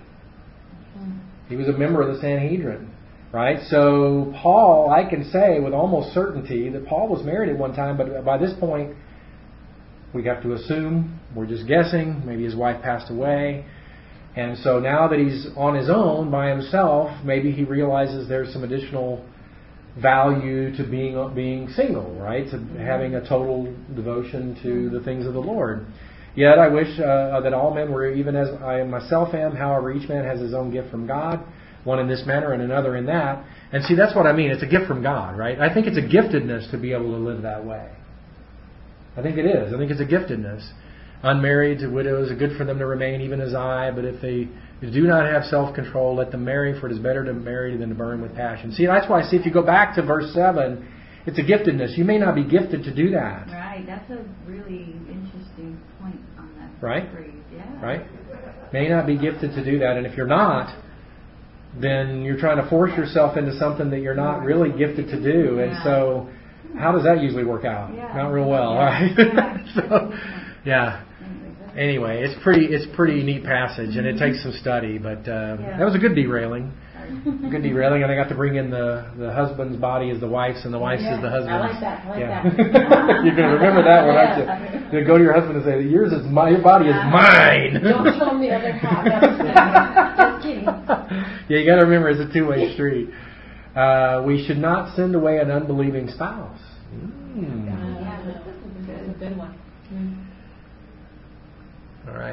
He was a member of the Sanhedrin. Right? So Paul, I can say with almost certainty that Paul was married at one time, but by this point we have to assume, we're just guessing, maybe his wife passed away. And so now that he's on his own by himself, maybe he realizes there's some additional value to being being single, right? To having a total devotion to the things of the Lord. Yet I wish uh, that all men were even as I myself am. However, each man has his own gift from God, one in this manner and another in that. And see, that's what I mean. It's a gift from God, right? I think it's a giftedness to be able to live that way. I think it is. I think it's a giftedness. Unmarried to widows, good for them to remain even as I, but if they do not have self-control, let them marry, for it is better to marry than to burn with passion. See, that's why I see if you go back to verse seven, it's a giftedness. You may not be gifted to do that. Right. That's a really interesting point on that right? phrase. Yeah. Right? May not be gifted to do that. And if you're not, then you're trying to force yourself into something that you're not really gifted to do. And yeah. so how does that usually work out? Yeah. Not real well, yeah. right? Yeah. so, yeah. Anyway, it's pretty it's pretty neat passage, and it takes some study. But uh, yeah. that was a good derailing. Good derailing, and I got to bring in the, the husband's body as the wife's, and the wife's yeah. as the husband's. I like that. I like yeah. that. You're going to remember that one, yeah. aren't you? You go to your husband and say, "Yours is my your body is mine." Don't show me the other half. Just kidding. Yeah, you got to remember it's a two-way street. Uh, we should not send away an unbelieving spouse. Mm. Yeah, that's a good one. Mm. All right.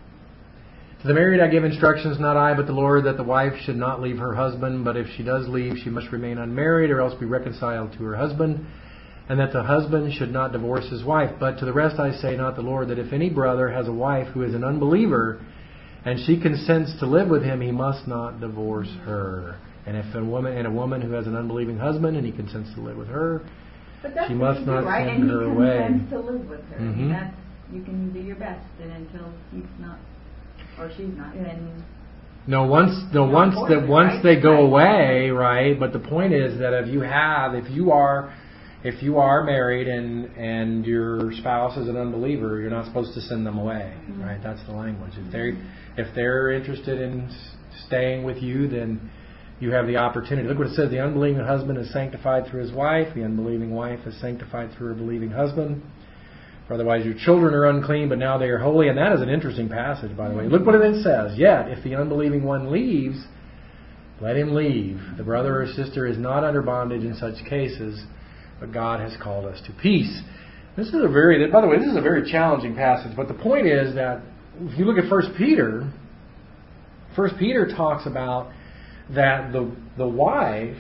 To the married I give instructions, not I, but the Lord, that the wife should not leave her husband, but if she does leave, she must remain unmarried, or else be reconciled to her husband, and that the husband should not divorce his wife. But to the rest I say, not the Lord, that if any brother has a wife who is an unbeliever, and she consents to live with him, he must not divorce her. And if a woman and a woman who has an unbelieving husband, and he consents to live with her, But that's she what must you not do, right? send and her he away. consents to live with her. Mm-hmm. That's, you can do your best, and until he's not, or she's not, then. No, once no, No, once that it, once right? they go Right. away, right? But the point is that if you have, if you are, if you are married and and your spouse is an unbeliever, you're not supposed to send them away, Mm-hmm. right? That's the language. If they if they're interested in s- staying with you, then you have the opportunity. Look what it says: the unbelieving husband is sanctified through his wife; the unbelieving wife is sanctified through her believing husband. For otherwise your children are unclean, but now they are holy. And that is an interesting passage, by the way. Look what it says. Yet, if the unbelieving one leaves, let him leave. The brother or sister is not under bondage in such cases, but God has called us to peace. This is a very, by the way, this is a very challenging passage. But the point is that if you look at First Peter, First Peter talks about that the the wife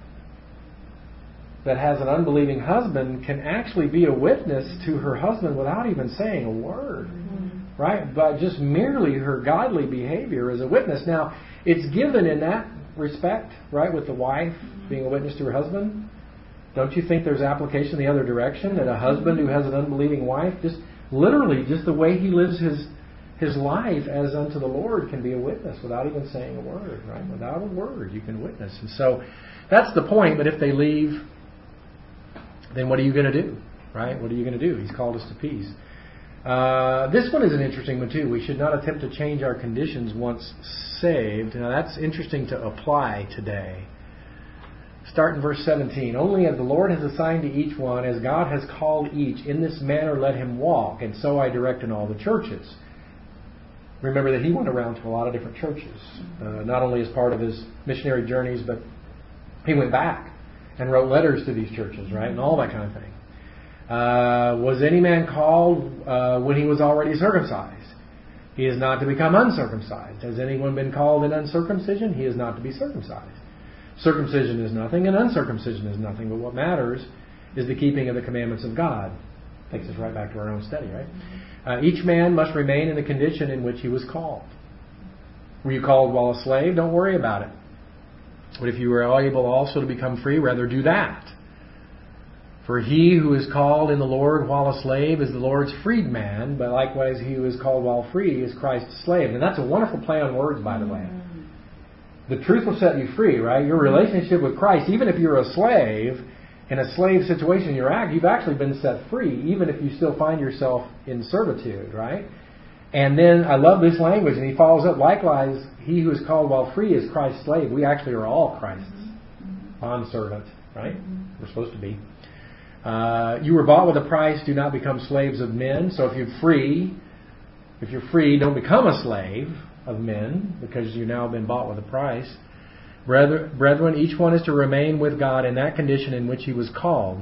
that has an unbelieving husband can actually be a witness to her husband without even saying a word. Mm-hmm. Right? But just merely her godly behavior as a witness. Now, it's given in that respect, right, with the wife being a witness to her husband. Don't you think there's application the other direction? That a husband who has an unbelieving wife, just literally, just the way he lives his his life as unto the Lord can be a witness without even saying a word, right? Without a word, you can witness. And so, that's the point. But if they leave, then what are you going to do? Right? What are you going to do? He's called us to peace. Uh, this one is an interesting one too. We should not attempt to change our conditions once saved. Now that's interesting to apply today. Start in verse seventeen. Only as the Lord has assigned to each one, as God has called each, in this manner let him walk, and so I direct in all the churches. Remember that he went around to a lot of different churches, uh, not only as part of his missionary journeys, but he went back and wrote letters to these churches, right? And all that kind of thing. Uh, was any man called uh, when he was already circumcised? He is not to become uncircumcised. Has anyone been called in uncircumcision? He is not to be circumcised. Circumcision is nothing and uncircumcision is nothing, but what matters is the keeping of the commandments of God. Takes us right back to our own study, right? Uh, each man must remain in the condition in which he was called. Were you called while a slave? Don't worry about it. But if you are able also to become free, rather do that. For he who is called in the Lord while a slave is the Lord's freedman, but likewise he who is called while free is Christ's slave. And that's a wonderful play on words, by the way. The truth will set you free, right? Your relationship with Christ, even if you're a slave, in a slave situation you're at, you've actually been set free, even if you still find yourself in servitude, right? And then, I love this language, and he follows up, likewise, he who is called while free is Christ's slave. We actually are all Christ's bondservant, right? We're supposed to be. Uh, you were bought with a price, do not become slaves of men. So if you're free, if you're free, don't become a slave of men, because you've now been bought with a price. Brethren, each one is to remain with God in that condition in which he was called.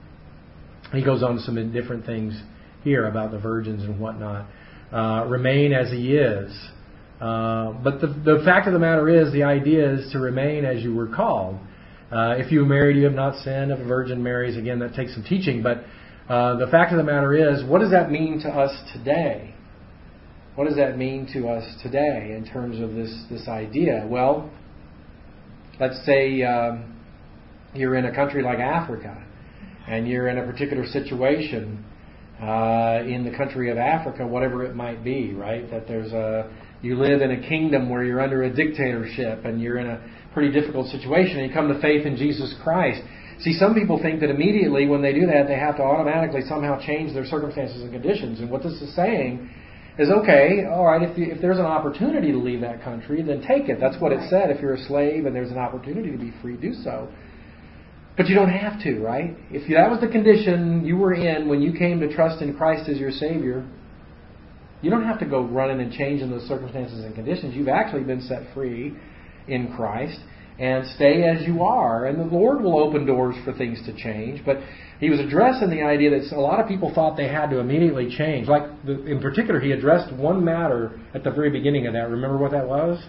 He goes on to some different things here about the virgins and whatnot. Uh, remain as he is. Uh, but the, the fact of the matter is, the idea is to remain as you were called. Uh, if you are married, you have not sinned. If a virgin marries, again, that takes some teaching. But uh, the fact of the matter is, what does that mean to us today? What does that mean to us today in terms of this, this idea? Well, let's say um, you're in a country like Africa, and you're in a particular situation uh, in the country of Africa, whatever it might be, right? That there's a you live in a kingdom where you're under a dictatorship, and you're in a pretty difficult situation, and you come to faith in Jesus Christ. See, some people think that immediately when they do that, they have to automatically somehow change their circumstances and conditions. And what this is saying is, okay, all right, if, you, if there's an opportunity to leave that country, then take it. That's what it said. If you're a slave and there's an opportunity to be free, do so. But you don't have to, right? If that was the condition you were in when you came to trust in Christ as your Savior, you don't have to go running and changing those circumstances and conditions. You've actually been set free in Christ, and stay as you are, and the Lord will open doors for things to change. But he was addressing the idea that a lot of people thought they had to immediately change. Like, the, in particular, he addressed one matter at the very beginning of that. Remember what that was?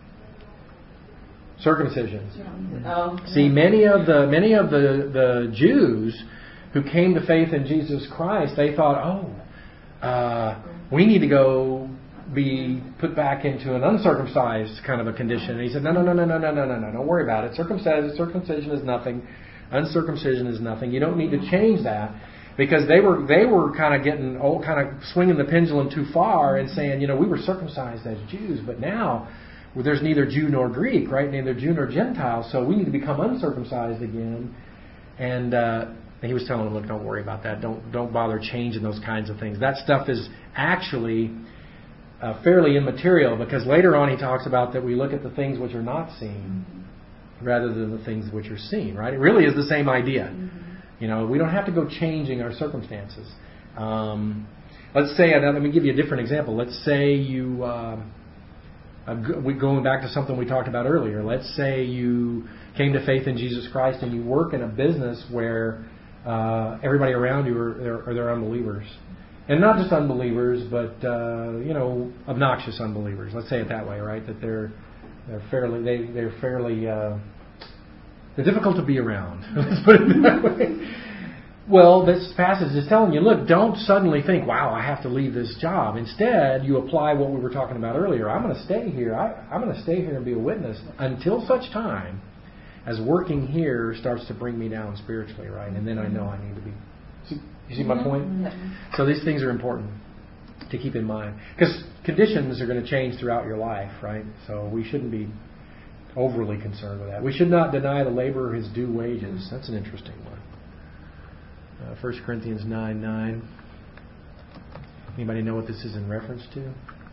Circumcision. Oh. See, many of the many of the, the Jews who came to faith in Jesus Christ, they thought, oh, uh, we need to go be put back into an uncircumcised kind of a condition. And he said, no, no, no, no, no, no, no, no, no, don't worry about it. Circumcision, circumcision is nothing. Uncircumcision is nothing. You don't need to change that. Because they were they were kind of getting old, kind of swinging the pendulum too far and saying, you know, we were circumcised as Jews, but now well, there's neither Jew nor Greek, right? Neither Jew nor Gentile, so we need to become uncircumcised again. And uh, he was telling them, look, don't worry about that. Don't don't bother changing those kinds of things. That stuff is actually uh, fairly immaterial, because later on he talks about that we look at the things which are not seen rather than the things which are seen, right? It really is the same idea. Mm-hmm. You know, we don't have to go changing our circumstances. Um, let's say, let me give you a different example. Let's say you, uh, uh, going back to something we talked about earlier, let's say you came to faith in Jesus Christ and you work in a business where uh, everybody around you are they're, they're unbelievers. And not just unbelievers, but, uh, you know, obnoxious unbelievers. Let's say it that way, right? That they're they're fairly, they, they're fairly... Uh, They're difficult to be around. Let's put it that way. Well, this passage is telling you, look, don't suddenly think, wow, I have to leave this job. Instead, you apply what we were talking about earlier. I'm going to stay here. I, I'm going to stay here and be a witness until such time as working here starts to bring me down spiritually, right? And then I know I need to be... See, you see my point? Mm-hmm. So these things are important to keep in mind. Because conditions are going to change throughout your life, right? So we shouldn't be overly concerned with that. We should not deny the laborer his due wages. That's an interesting one. Uh, First Corinthians nine nine. Anybody know what this is in reference to?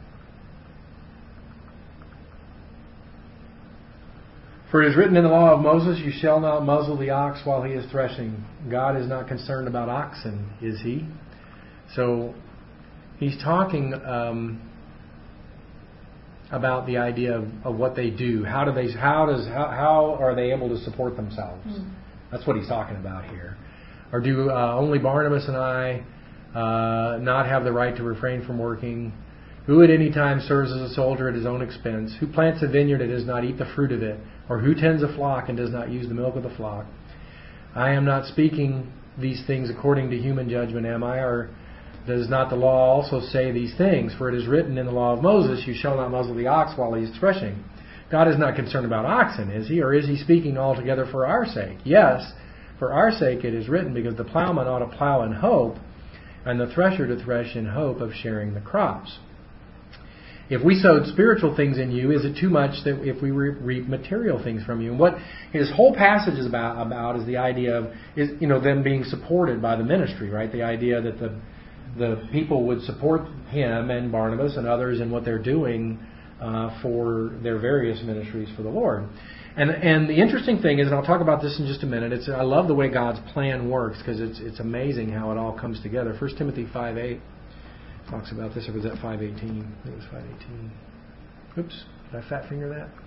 For it is written in the law of Moses, you shall not muzzle the ox while he is threshing. God is not concerned about oxen, is he? So he's talking... Um, about the idea of, of what they do. How do they? How does? How, how are they able to support themselves? Mm. That's what he's talking about here. Or do uh, only Barnabas and I uh, not have the right to refrain from working? Who at any time serves as a soldier at his own expense? Who plants a vineyard and does not eat the fruit of it? Or who tends a flock and does not use the milk of the flock? I am not speaking these things according to human judgment, am I? Or does not the law also say these things? For it is written in the law of Moses, you shall not muzzle the ox while he is threshing. God is not concerned about oxen, is he? Or is he speaking altogether for our sake? Yes, for our sake it is written, because the plowman ought to plow in hope, and the thresher to thresh in hope of sharing the crops. If we sowed spiritual things in you, is it too much that if we reap material things from you? And what his whole passage is about, about is the idea of is you know them being supported by the ministry, right? The idea that the the people would support him and Barnabas and others in what they're doing uh, for their various ministries for the Lord. And and the interesting thing is, and I'll talk about this in just a minute, it's I love the way God's plan works, because it's it's amazing how it all comes together. First Timothy five eight talks about this, or was that five eighteen? I think it was five eighteen. Oops, did I fat finger that?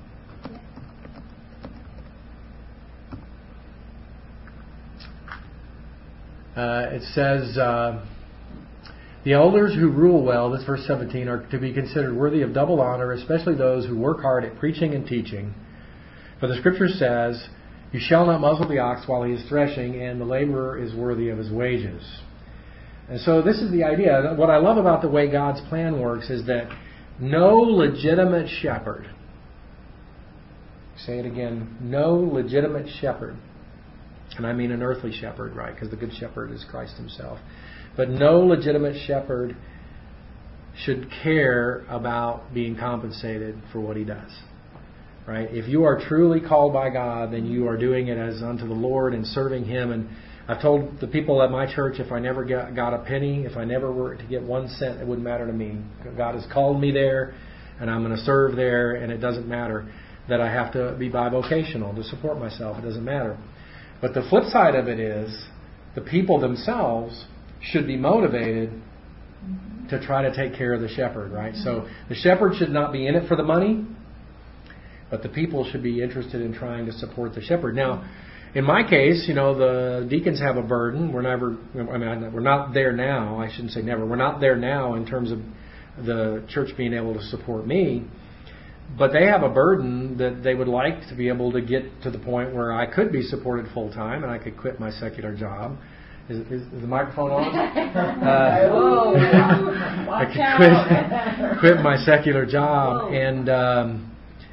Uh, it says... Uh, The elders who rule well, that's verse seventeen, are to be considered worthy of double honor, especially those who work hard at preaching and teaching. For the Scripture says, you shall not muzzle the ox while he is threshing, and the laborer is worthy of his wages. And so this is the idea. What I love about the way God's plan works is that no legitimate shepherd, say it again, no legitimate shepherd, and I mean an earthly shepherd, right, because the good shepherd is Christ himself. But no legitimate shepherd should care about being compensated for what he does. Right? If you are truly called by God, then you are doing it as unto the Lord and serving Him. And I've told the people at my church, if I never got, got a penny, if I never were to get one cent, it wouldn't matter to me. God has called me there, and I'm going to serve there, and it doesn't matter that I have to be bivocational to support myself. It doesn't matter. But the flip side of it is, the people themselves should be motivated to try to take care of the shepherd, right? So the shepherd should not be in it for the money, but the people should be interested in trying to support the shepherd. Now, in my case, you know, the deacons have a burden. We're never, I mean, we're not there now. I shouldn't say never. We're not there now in terms of the church being able to support me. But they have a burden that they would like to be able to get to the point where I could be supported full time and I could quit my secular job. Is, is, is the microphone on? Uh, Whoa! I could quit, quit my secular job, Whoa. and um,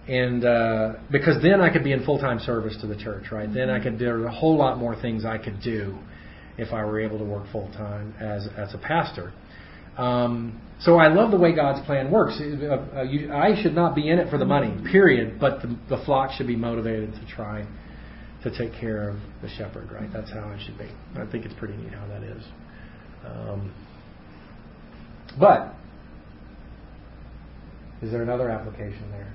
and uh, because then I could be in full-time service to the church, right? Then I could, there are a whole lot more things I could do if I were able to work full-time as as a pastor. Um, so I love the way God's plan works. Uh, uh, you, I should not be in it for the money, period, but the, the flock should be motivated to try to take care of the shepherd, right? That's how it should be. I think it's pretty neat how that is. Um, but, is there another application there?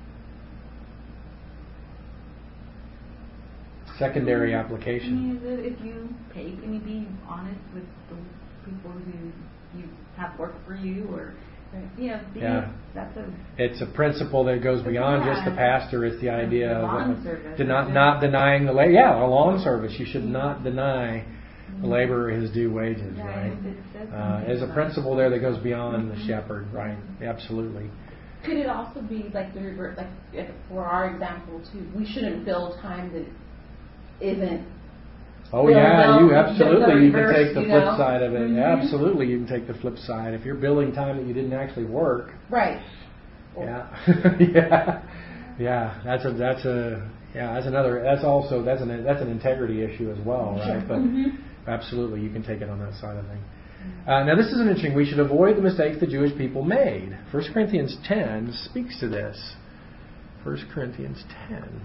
Secondary application. I mean, is it if you take and you be honest with the people who you have worked for you, or you know, be, yeah. that's a. It's a principle that goes beyond yeah. just the pastor. It's the idea the lawn of service, uh, not not denying the labor. Yeah, a lawn service. You should not deny the laborer his due wages, yeah, right? Uh, there's a principle there that goes beyond the shepherd, right? Absolutely. Could it also be like the reverse, like if, for our example too? We shouldn't fill time that isn't. Oh yeah, you the absolutely. You can reverse, take the you flip know? side of it. Mm-hmm. Absolutely, you can take the flip side. If you're billing time that you didn't actually work. Right. Yeah. yeah. Yeah. That's a that's a yeah. That's another. That's also that's an that's an integrity issue as well, right? Sure. But Mm-hmm. absolutely, you can take it on that side of things. Uh, now, this is an interesting. We should avoid the mistakes the Jewish people made. First Corinthians ten speaks to this. First Corinthians ten.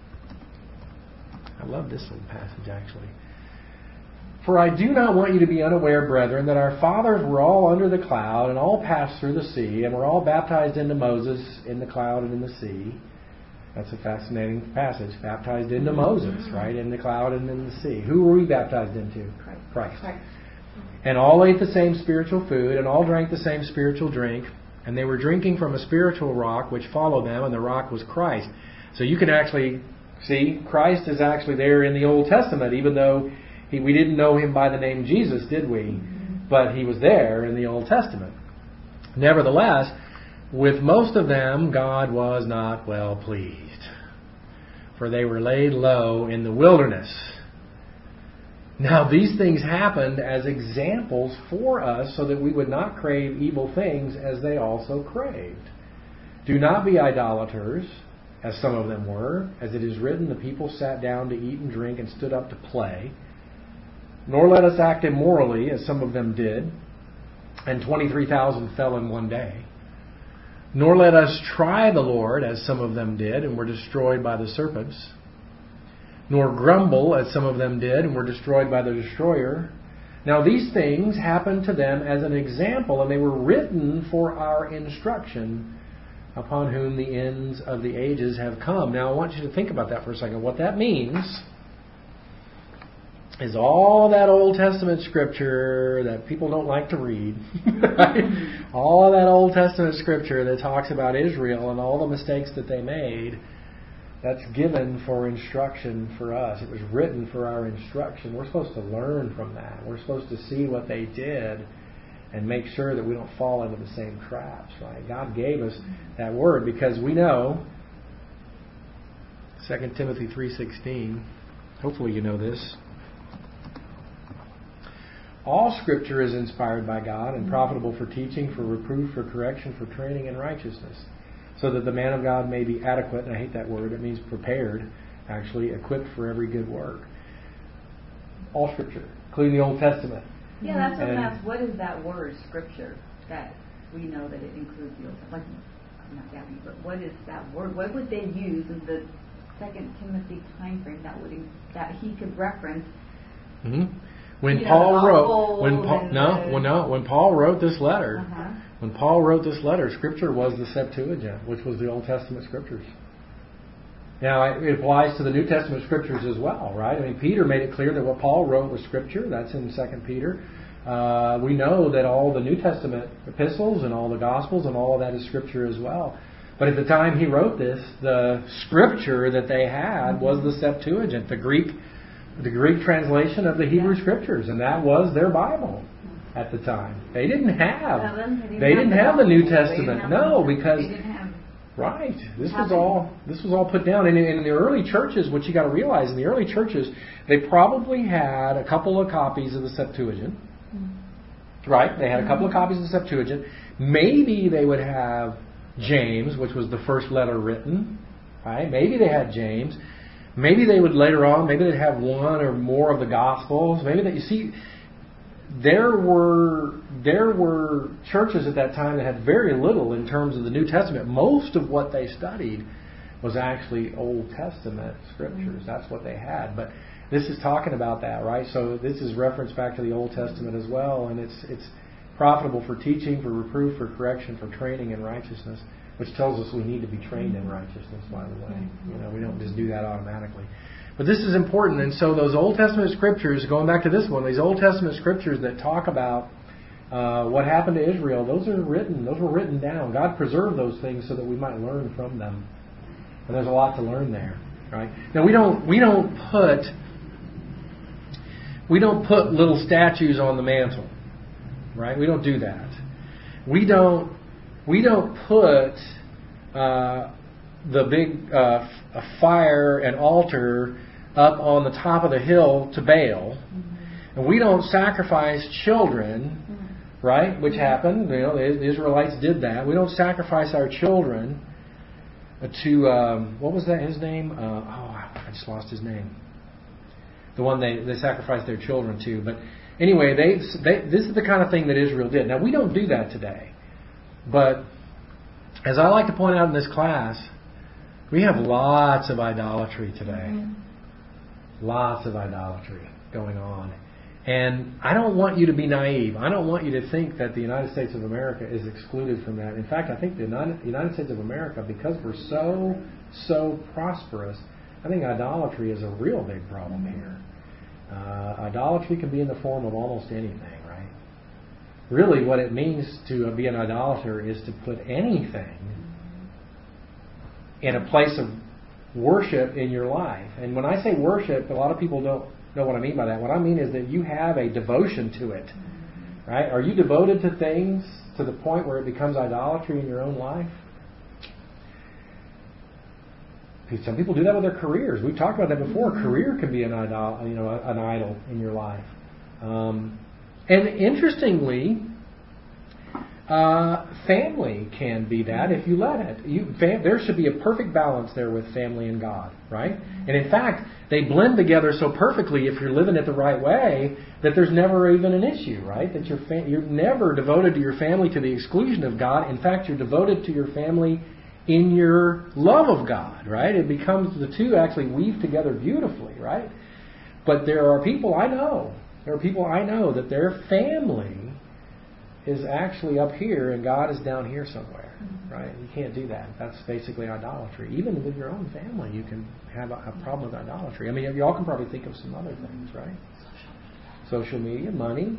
I love this little passage, actually. For I do not want you to be unaware, brethren, that our fathers were all under the cloud and all passed through the sea and were all baptized into Moses in the cloud and in the sea. That's a fascinating passage. Baptized into Moses, right? In the cloud and in the sea. Who were we baptized into? Christ. Christ. Christ. And all ate the same spiritual food and all drank the same spiritual drink. And they were drinking from a spiritual rock which followed them, and the rock was Christ. So you can actually see Christ is actually there in the Old Testament, even though he, we didn't know him by the name Jesus, did we? Mm-hmm. But he was there in the Old Testament. Nevertheless, with most of them, God was not well pleased, for they were laid low in the wilderness. Now, these things happened as examples for us so that we would not crave evil things as they also craved. Do not be idolaters, as some of them were. As it is written, the people sat down to eat and drink and stood up to play. Nor let us act immorally, as some of them did, and twenty-three thousand fell in one day. Nor let us try the Lord, as some of them did, and were destroyed by the serpents. Nor grumble, as some of them did, and were destroyed by the destroyer. Now these things happened to them as an example, and they were written for our instruction, upon whom the ends of the ages have come. Now I want you to think about that for a second. What that means is all that Old Testament scripture that people don't like to read, right? All that Old Testament scripture that talks about Israel and all the mistakes that they made, that's given for instruction for us. It was written for our instruction. We're supposed to learn from that. We're supposed to see what they did and make sure that we don't fall into the same traps, right? God gave us that word because we know, Second Timothy three sixteen, hopefully you know this, all Scripture is inspired by God and profitable for teaching, for reproof, for correction, for training in righteousness, so that the man of God may be adequate, and I hate that word, it means prepared, actually, equipped for every good work. All Scripture, including the Old Testament. Yeah, that's what And- I'm asking. What is that word, scripture, that we know that it includes the Old Testament? Like, I'm not doubting, but what is that word? What would they use in the Second Timothy time frame that would that he could reference? Mm-hmm. When You know, Paul the wrote, Gospels when Paul, and no, the- well, no, when Paul wrote this letter, Uh-huh. when Paul wrote this letter, Scripture was the Septuagint, which was the Old Testament Scriptures. Now, it applies to the New Testament Scriptures as well, right? I mean, Peter made it clear that what Paul wrote was Scripture. That's in Second Peter. Uh, we know that all the New Testament epistles and all the Gospels and all of that is Scripture as well. But at the time he wrote this, the Scripture that they had was the Septuagint, the Greek, the Greek translation of the Hebrew Yeah. Scriptures, and that was their Bible at the time. They didn't have, Well, then they didn't they didn't have the New Gospels. They didn't Testament. have No, the- because they didn't have. Right. This was Happened. all this was all put down. And in, in the early churches, what you got to realize, in the early churches, they probably had a couple of copies of the Septuagint. Right? They had a couple of copies of the Septuagint. Maybe they would have James, which was the first letter written. Right? Maybe they had James. Maybe they would later on, maybe they'd have one or more of the Gospels. Maybe that you see, there were there were churches at that time that had very little in terms of the New Testament. Most of what they studied was actually Old Testament scriptures. That's what they had. But this is talking about that, right? So this is reference back to the Old Testament as well, and it's it's profitable for teaching, for reproof, for correction, for training in righteousness, which tells us we need to be trained in righteousness, by the way. You know, we don't just do that automatically. But this is important, and so those Old Testament scriptures, going back to this one, these Old Testament scriptures that talk about uh, what happened to Israel, those are written, those were written down. God preserved those things so that we might learn from them. And there's a lot to learn there, right? Now we don't we don't put we don't put little statues on the mantle, right? We don't do that. We don't we don't put uh, the big uh, a fire and altar up on the top of the hill to Baal, and we don't sacrifice children, right? Which happened. You know, the Israelites did that. We don't sacrifice our children to um, what was that? His name? Uh, oh, I just lost his name. The one they, they sacrificed their children to. But anyway, they, they this is the kind of thing that Israel did. Now we don't do that today. But as I like to point out in this class, we have lots of idolatry today. Mm-hmm. Lots of idolatry going on. And I don't want you to be naive. I don't want you to think that the United States of America is excluded from that. In fact, I think the United States of America, because we're so, so prosperous, I think idolatry is a real big problem here. Uh, idolatry can be in the form of almost anything, right? Really, what it means to be an idolater is to put anything in a place of worship in your life. And when I say worship, a lot of people don't know what I mean by that. What I mean is that you have a devotion to it, right? Are you devoted to things to the point where it becomes idolatry in your own life? Some people do that with their careers. We've talked about that before. Career can be an idol, you know, an idol in your life. Um, and interestingly, uh, family can be that if you let it. You, fam- there should be a perfect balance there with family and God, right? And in fact, they blend together so perfectly if you're living it the right way that there's never even an issue, right? That you're fa- you're never devoted to your family to the exclusion of God. In fact, you're devoted to your family in your love of God, right? It becomes, the two actually weave together beautifully, right? But there are people I know, there are people I know that their family is actually up here and God is down here somewhere, right? You can't do that. That's basically idolatry. Even with your own family, you can have a, a problem with idolatry. I mean, y'all can probably think of some other things, right? Social media, money.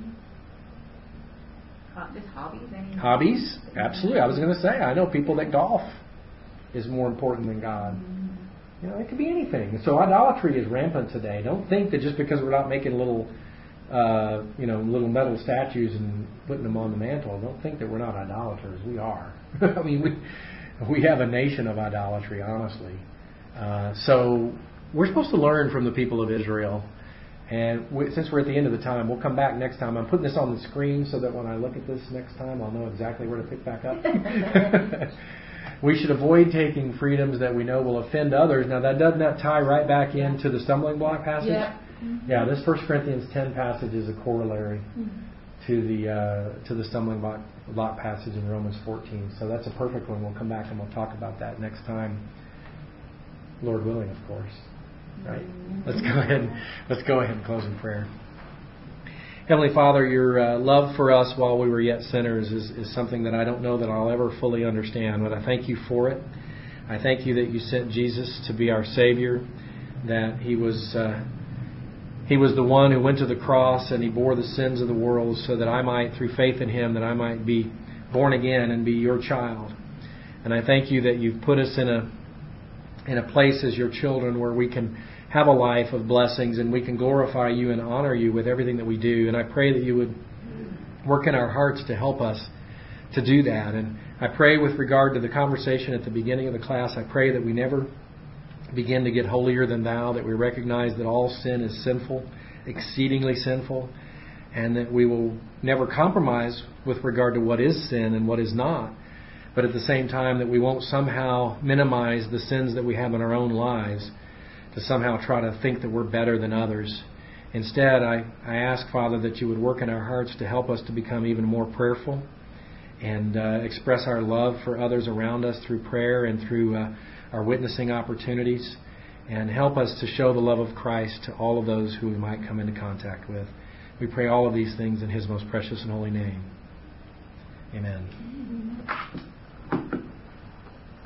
Just hobbies. Any hobbies, absolutely. I was going to say, I know people that golf is more important than God. You know, it could be anything. So idolatry is rampant today. Don't think that just because we're not making little, uh, you know, little metal statues and putting them on the mantle, don't think that we're not idolaters. We are. I mean, we we have a nation of idolatry, honestly. Uh, so we're supposed to learn from the people of Israel. And we, since we're at the end of the time, we'll come back next time. I'm putting this on the screen so that when I look at this next time, I'll know exactly where to pick back up. We should avoid taking freedoms that we know will offend others. Now, that doesn't that tie right back into the stumbling block passage? Yeah. Mm-hmm. Yeah, this First Corinthians ten passage is a corollary mm-hmm. to the uh, to the stumbling block, block passage in Romans fourteen. So that's a perfect one. We'll come back and we'll talk about that next time, Lord willing, of course. Right? Let's go ahead. Let's go ahead and close in prayer. Heavenly Father, your uh, love for us while we were yet sinners is, is something that I don't know that I'll ever fully understand, but I thank you for it. I thank you that you sent Jesus to be our Savior, that He was uh, He was the one who went to the cross and He bore the sins of the world so that I might, through faith in Him, that I might be born again and be your child. And I thank you that you've put us in a in a place as your children where we can have a life of blessings and we can glorify you and honor you with everything that we do. And I pray that you would work in our hearts to help us to do that. And I pray with regard to the conversation at the beginning of the class, I pray that we never begin to get holier than thou, that we recognize that all sin is sinful, exceedingly sinful, and that we will never compromise with regard to what is sin and what is not. but at the same time that we won't somehow minimize the sins that we have in our own lives to somehow try to think that we're better than others. Instead, I, I ask, Father, that you would work in our hearts to help us to become even more prayerful and uh, express our love for others around us through prayer and through uh, our witnessing opportunities, and help us to show the love of Christ to all of those who we might come into contact with. We pray all of these things in His most precious and holy name. Amen.